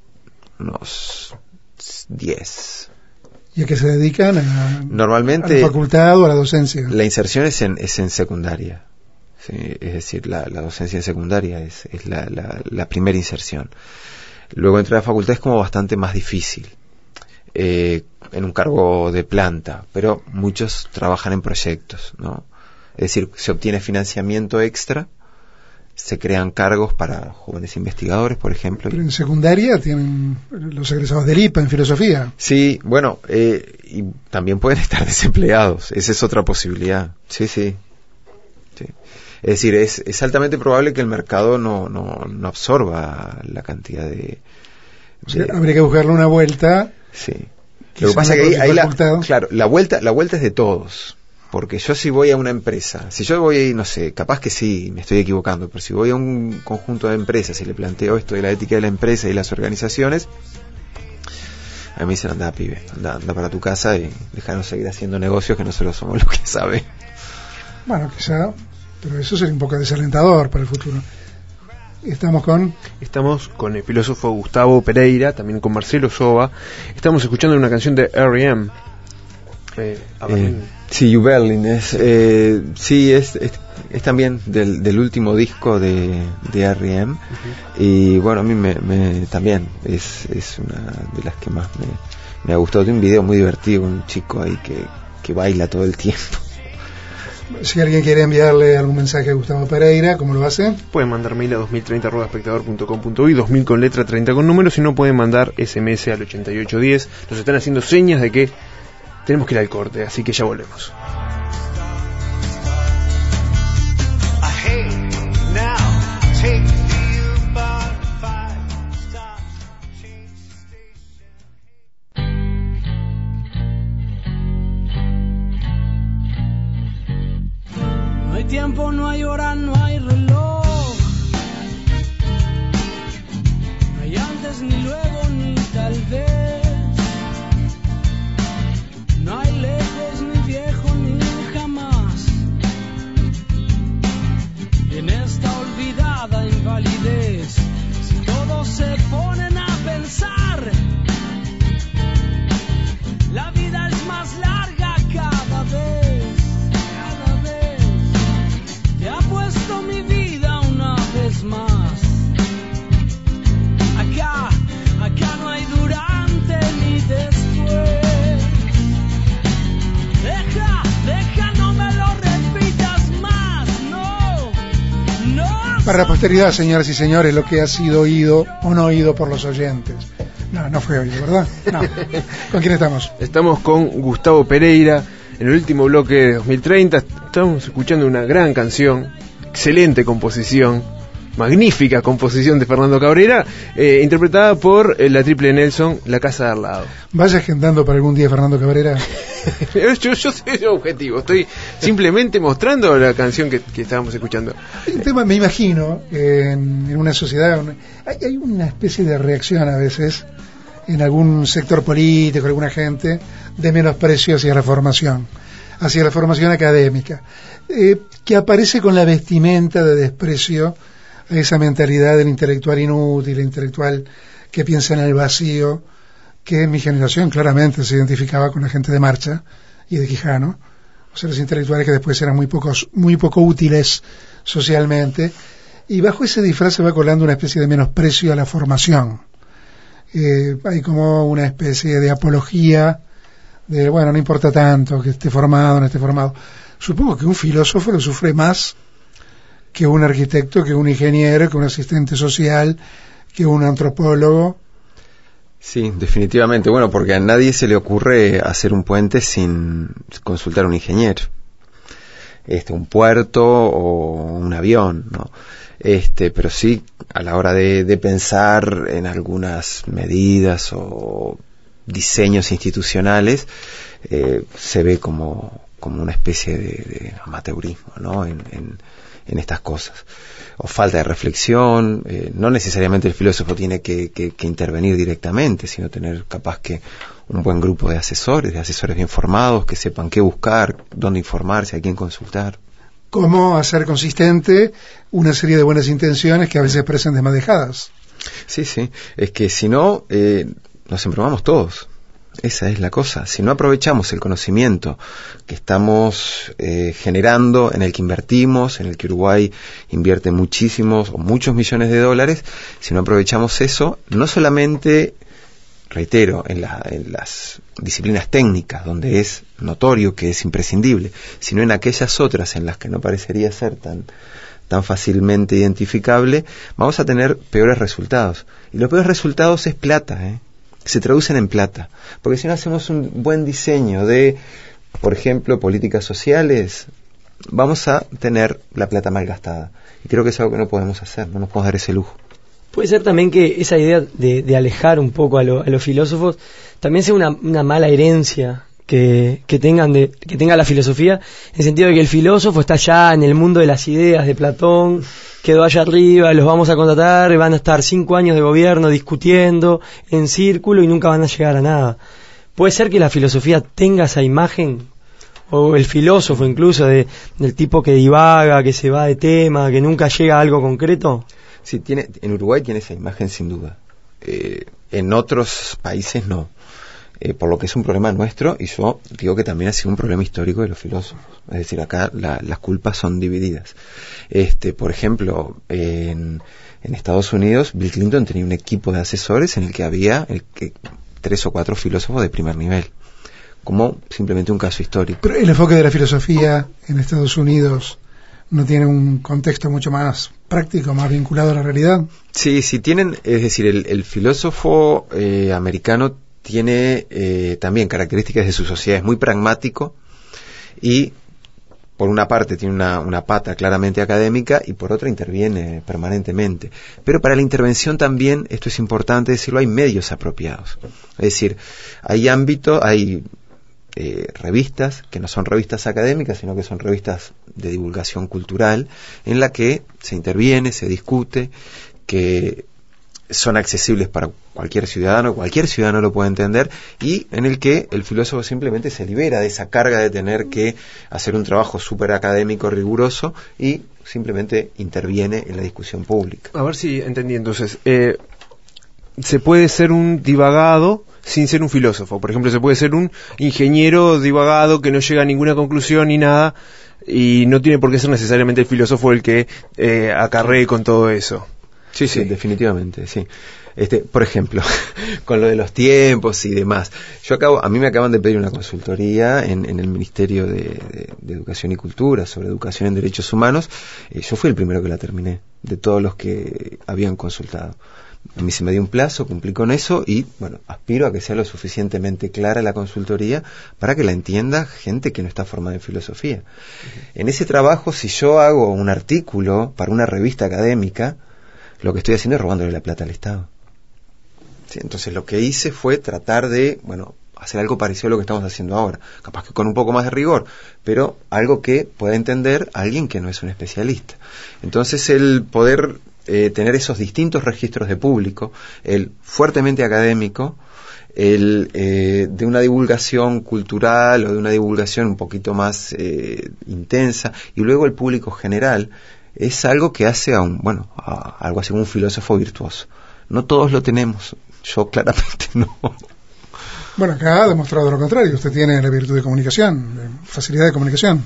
unos diez. ¿Y a qué se dedican? A, Normalmente, ¿a la facultad o a la docencia? La inserción es en, es en secundaria. Sí, es decir, la, la docencia en secundaria es, es la, la, la primera inserción. Luego entrar a la facultad es como bastante más difícil, eh, en un cargo de planta, pero muchos trabajan en proyectos, ¿no? Es decir, se obtiene financiamiento extra, se crean cargos para jóvenes investigadores, por ejemplo. Pero en secundaria tienen los egresados del I P A en filosofía. Sí, bueno, eh, y también pueden estar desempleados, esa es otra posibilidad. Sí, sí. sí. Es decir, es, es altamente probable que el mercado no, no, no absorba la cantidad de... de... O sea, habría que buscarle una vuelta. Sí. Lo que pasa es que ahí, ahí la, claro, la vuelta, la vuelta es de todos. Porque yo si voy a una empresa, si yo voy, no sé, capaz que sí, me estoy equivocando, pero si voy a un conjunto de empresas y le planteo esto de la ética de la empresa y las organizaciones, a mí me dicen, anda pibe, anda, anda para tu casa y déjanos seguir haciendo negocios que nosotros somos los que saben. Bueno, quizá, pero eso sería un poco desalentador para el futuro. Estamos con... Estamos con el filósofo Gustavo Pereira, también con Marcelo Soba. Estamos escuchando una canción de R E M. Eh, eh, sí, You Berlin es, eh, sí, es, es, es también del, del último disco de, de R E M. Uh-huh. Y bueno, a mí me, me también es, es una de las que más me, me ha gustado. Tiene un video muy divertido, un chico ahí que, que baila todo el tiempo. Si alguien quiere enviarle algún mensaje a Gustavo Pereira, ¿cómo lo hace? Pueden mandar mail a dos mil treinta arroba espectador punto com punto uy, dos mil con letra, treinta con número. Si no, pueden mandar ese eme ese al ochenta y ocho diez. Nos están haciendo señas de que tenemos que ir al corte, así que ya volvemos. No hay tiempo, no hay hora, no hay reloj. No hay antes, ni luego, ni tal vez. No hay lejos, ni viejo, ni jamás. En esta olvidada invalidez, si todos se ponen a pensar, la vida es más larga cada vez, cada vez. Te apuesto mi vida. Para la posteridad, señoras y señores, lo que ha sido oído o no oído por los oyentes. No, no fue oído, ¿verdad? No. ¿Con quién estamos? Estamos con Gustavo Pereira. En el último bloque de dos mil treinta estamos escuchando una gran canción, excelente composición, magnífica composición de Fernando Cabrera, eh, interpretada por eh, la Triple Nelson, La Casa de al lado. Vaya agendando para algún día Fernando Cabrera. yo, yo soy objetivo, estoy simplemente mostrando la canción que, que estábamos escuchando. Hay un tema, me imagino, en, en una sociedad, una, hay, hay una especie de reacción a veces en algún sector político, alguna gente, de menosprecio hacia la formación, hacia la formación académica, eh, que aparece con la vestimenta de desprecio a esa mentalidad del intelectual inútil, el intelectual que piensa en el vacío, que en mi generación claramente se identificaba con la gente de Marcha y de Quijano, o sea, los intelectuales que después eran muy pocos, muy poco útiles socialmente, y bajo ese disfraz se va colando una especie de menosprecio a la formación. Eh, hay como una especie de apología de, bueno, no importa tanto que esté formado o no esté formado. Supongo que un filósofo lo sufre más que un arquitecto, que un ingeniero, que un asistente social, que un antropólogo. Sí, definitivamente. Bueno, porque a nadie se le ocurre hacer un puente sin consultar a un ingeniero. Este, un puerto o un avión, ¿no? Este, pero sí, a la hora de, de pensar en algunas medidas o diseños institucionales, eh, se ve como, como una especie de, de amateurismo, ¿no? En, en, en estas cosas. O falta de reflexión, eh, no necesariamente el filósofo tiene que, que, que intervenir directamente, sino tener capaz que un buen grupo de asesores, de asesores bien formados, que sepan qué buscar, dónde informarse, a quién consultar. Cómo hacer consistente una serie de buenas intenciones que a veces parecen desmadejadas. Sí, sí, es que si no, eh, nos embromamos todos. Esa es la cosa. Si no aprovechamos el conocimiento que estamos eh, generando, en el que invertimos, en el que Uruguay invierte muchísimos o muchos millones de dólares, si no aprovechamos eso, no solamente, reitero, en, la, en las disciplinas técnicas, donde es notorio que es imprescindible, sino en aquellas otras en las que no parecería ser tan, tan fácilmente identificable, vamos a tener peores resultados. Y los peores resultados es plata, ¿eh? Se traducen en plata, porque si no hacemos un buen diseño de, por ejemplo, políticas sociales, vamos a tener la plata mal gastada, y creo que es algo que no podemos hacer, no nos podemos dar ese lujo. Puede ser también que esa idea de, de alejar un poco a, lo, a los filósofos también sea una, una mala herencia que, que tengan de, que tenga la filosofía, en el sentido de que el filósofo está allá en el mundo de las ideas de Platón, quedó allá arriba, los vamos a contratar, y van a estar cinco años de gobierno discutiendo en círculo y nunca van a llegar a nada. ¿Puede ser que la filosofía tenga esa imagen? O el filósofo incluso, de, del tipo que divaga, que se va de tema, que nunca llega a algo concreto. Sí, tiene, en Uruguay tiene esa imagen sin duda. Eh, en otros países no. Eh, por lo que es un problema nuestro, y yo digo que también ha sido un problema histórico de los filósofos. Es decir, acá la, las culpas son divididas. Este, por ejemplo, eh, en, en Estados Unidos, Bill Clinton tenía un equipo de asesores en el que había el que, tres o cuatro filósofos de primer nivel, como simplemente un caso histórico. Pero el enfoque de la filosofía en Estados Unidos no tiene un contexto mucho más práctico, más vinculado a la realidad. Sí, sí tienen, es decir, el, el filósofo eh, americano tiene eh, también características de su sociedad, es muy pragmático y por una parte tiene una, una pata claramente académica y por otra interviene permanentemente. Pero para la intervención también, esto es importante decirlo, hay medios apropiados. Es decir, hay ámbitos, hay eh, revistas que no son revistas académicas, sino que son revistas de divulgación cultural, en la que se interviene, se discute, que son accesibles para cualquier ciudadano, cualquier ciudadano lo puede entender, y en el que el filósofo simplemente se libera de esa carga de tener que hacer un trabajo súper académico, riguroso, y simplemente interviene en la discusión pública. A ver si entendí entonces. Eh, se puede ser un divagado sin ser un filósofo. Por ejemplo, se puede ser un ingeniero divagado que no llega a ninguna conclusión ni nada, y no tiene por qué ser necesariamente el filósofo el que eh, acarree con todo eso. Sí, sí, definitivamente, sí. Este, por ejemplo, con lo de los tiempos y demás. Yo acabo, a mí me acaban de pedir una consultoría en, en el Ministerio de, de, de Educación y Cultura sobre educación en derechos humanos. Eh, yo fui el primero que la terminé, de todos los que habían consultado. A mí se me dio un plazo, cumplí con eso y, bueno, aspiro a que sea lo suficientemente clara la consultoría para que la entienda gente que no está formada en filosofía. Uh-huh. En ese trabajo, si yo hago un artículo para una revista académica, lo que estoy haciendo es robándole la plata al Estado. ¿Sí? Entonces lo que hice fue tratar de, bueno, hacer algo parecido a lo que estamos haciendo ahora, capaz que con un poco más de rigor, pero algo que pueda entender alguien que no es un especialista. Entonces el poder eh, tener esos distintos registros de público, el fuertemente académico, el eh, de una divulgación cultural o de una divulgación un poquito más eh, intensa, y luego el público general, es algo que hace a un, bueno, a algo así como un filósofo virtuoso. No todos lo tenemos, yo claramente no. Bueno, acá ha demostrado lo contrario, usted tiene la virtud de comunicación, de facilidad de comunicación.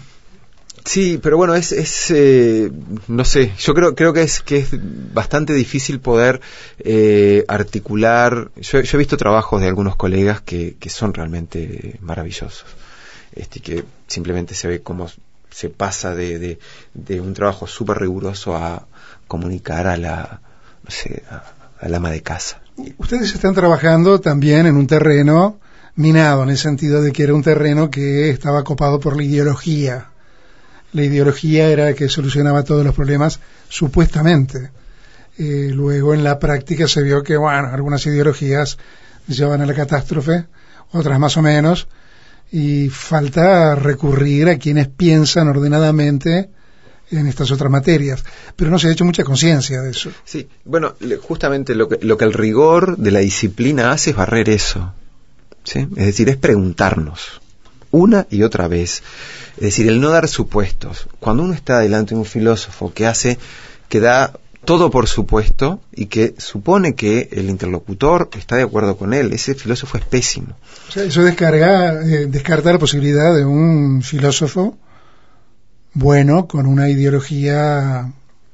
Sí, pero bueno, es, es eh, no sé, yo creo creo que es que es bastante difícil poder eh, articular. Yo, yo he visto trabajos de algunos colegas que, que son realmente maravillosos, este, que simplemente se ve cómo se pasa de, de, de un trabajo súper riguroso a comunicar a la, no sé, a, al ama de casa. Ustedes están trabajando también en un terreno minado, en el sentido de que era un terreno que estaba copado por la ideología. La ideología era que solucionaba todos los problemas, supuestamente. Eh, luego en la práctica se vio que, bueno, algunas ideologías llevan a la catástrofe, otras más o menos, y falta recurrir a quienes piensan ordenadamente en estas otras materias, pero no se ha hecho mucha conciencia de eso. Sí, bueno, justamente lo que, lo que el rigor de la disciplina hace es barrer eso, ¿sí? Es decir, es preguntarnos una y otra vez, es decir, el no dar supuestos. Cuando uno está delante de un filósofo que hace, que da todo por supuesto y que supone que el interlocutor está de acuerdo con él, ese filósofo es pésimo. O sea, eso descarga, eh, descarta la posibilidad de un filósofo bueno con una ideología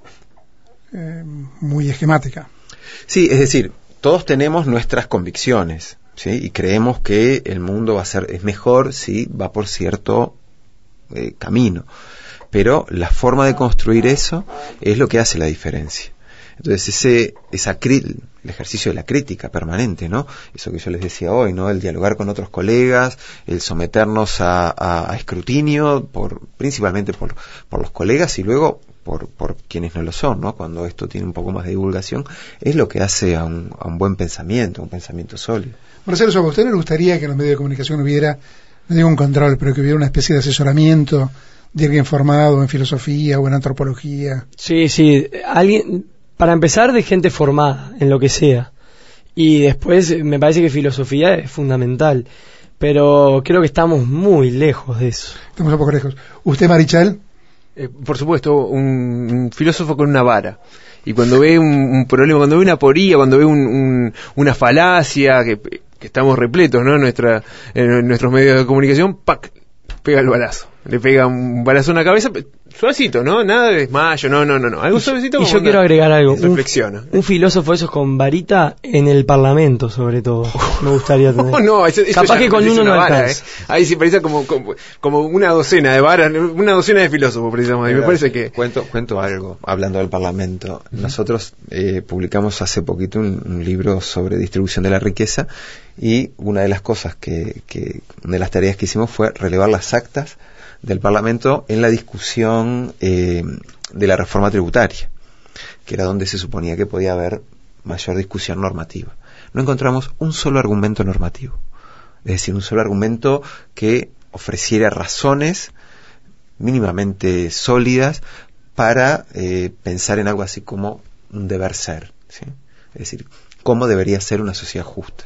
eh, muy esquemática. Sí, es decir, todos tenemos nuestras convicciones, ¿sí? Y creemos que el mundo va a ser es mejor si va por cierto eh, camino. Pero la forma de construir eso es lo que hace la diferencia. Entonces ese esa el ejercicio de la crítica permanente, ¿no? Eso que yo les decía hoy, ¿no? El dialogar con otros colegas, el someternos a, a, a escrutinio, por principalmente por, por los colegas y luego por, por quienes no lo son, ¿no? Cuando esto tiene un poco más de divulgación, es lo que hace a un, a un buen pensamiento, un pensamiento sólido. Marcelo Soba, ¿a usted no le gustaría que en los medios de comunicación hubiera, no digo un control, pero que hubiera una especie de asesoramiento de alguien formado en filosofía o en antropología? Sí, sí, alguien, para empezar, de gente formada en lo que sea, y después me parece que filosofía es fundamental, pero creo que estamos muy lejos de eso. Estamos un poco lejos. ¿Usted, Marichal? Eh, por supuesto, un, un filósofo con una vara. Y cuando ve un, un problema, cuando ve una aporía, cuando ve un, un, una falacia, que, que estamos repletos, ¿no? En, nuestra, en nuestros medios de comunicación, ¡pac!, pega el balazo. Le pega un balazo en la cabeza, suavecito, ¿no? Nada de desmayo, no, no, no, no. Algo suavecito. Y yo quiero agregar algo. Reflexiona. Un, un filósofo esos con varita en el Parlamento, sobre todo. Me gustaría tener. Oh, no, eso, eso capaz que con uno no vara, alcanza. ¿eh? Ahí sí parece como, como, como una docena de varas, una docena de filósofos, precisamente. Me parece que... Cuento, cuento algo, hablando del Parlamento. Uh-huh. Nosotros eh, publicamos hace poquito un, un libro sobre distribución de la riqueza y una de las cosas que, que, una de las tareas que hicimos fue relevar las actas del Parlamento en la discusión eh, de la reforma tributaria, que era donde se suponía que podía haber mayor discusión normativa. No encontramos un solo argumento normativo, es decir, un solo argumento que ofreciera razones mínimamente sólidas para eh, pensar en algo así como un deber ser, ¿sí? Es decir, cómo debería ser una sociedad justa,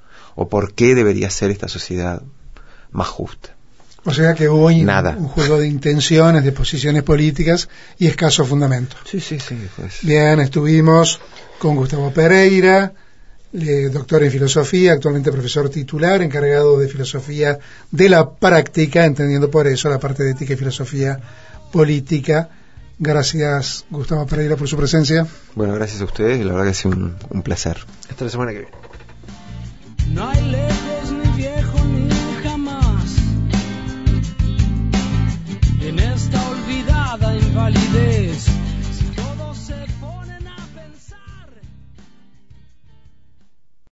o por qué debería ser esta sociedad más justa. O sea que hubo Nada. un juego de intenciones, de posiciones políticas y escaso fundamento. Sí, sí, sí. Pues. Bien, estuvimos con Gustavo Pereira, eh, doctor en filosofía, actualmente profesor titular, encargado de filosofía de la práctica, entendiendo por eso la parte de ética y filosofía política Gracias, Gustavo Pereira, por su presencia. Bueno, gracias a ustedes, la verdad que ha sido un, un placer. Hasta la semana que viene. No hay leyes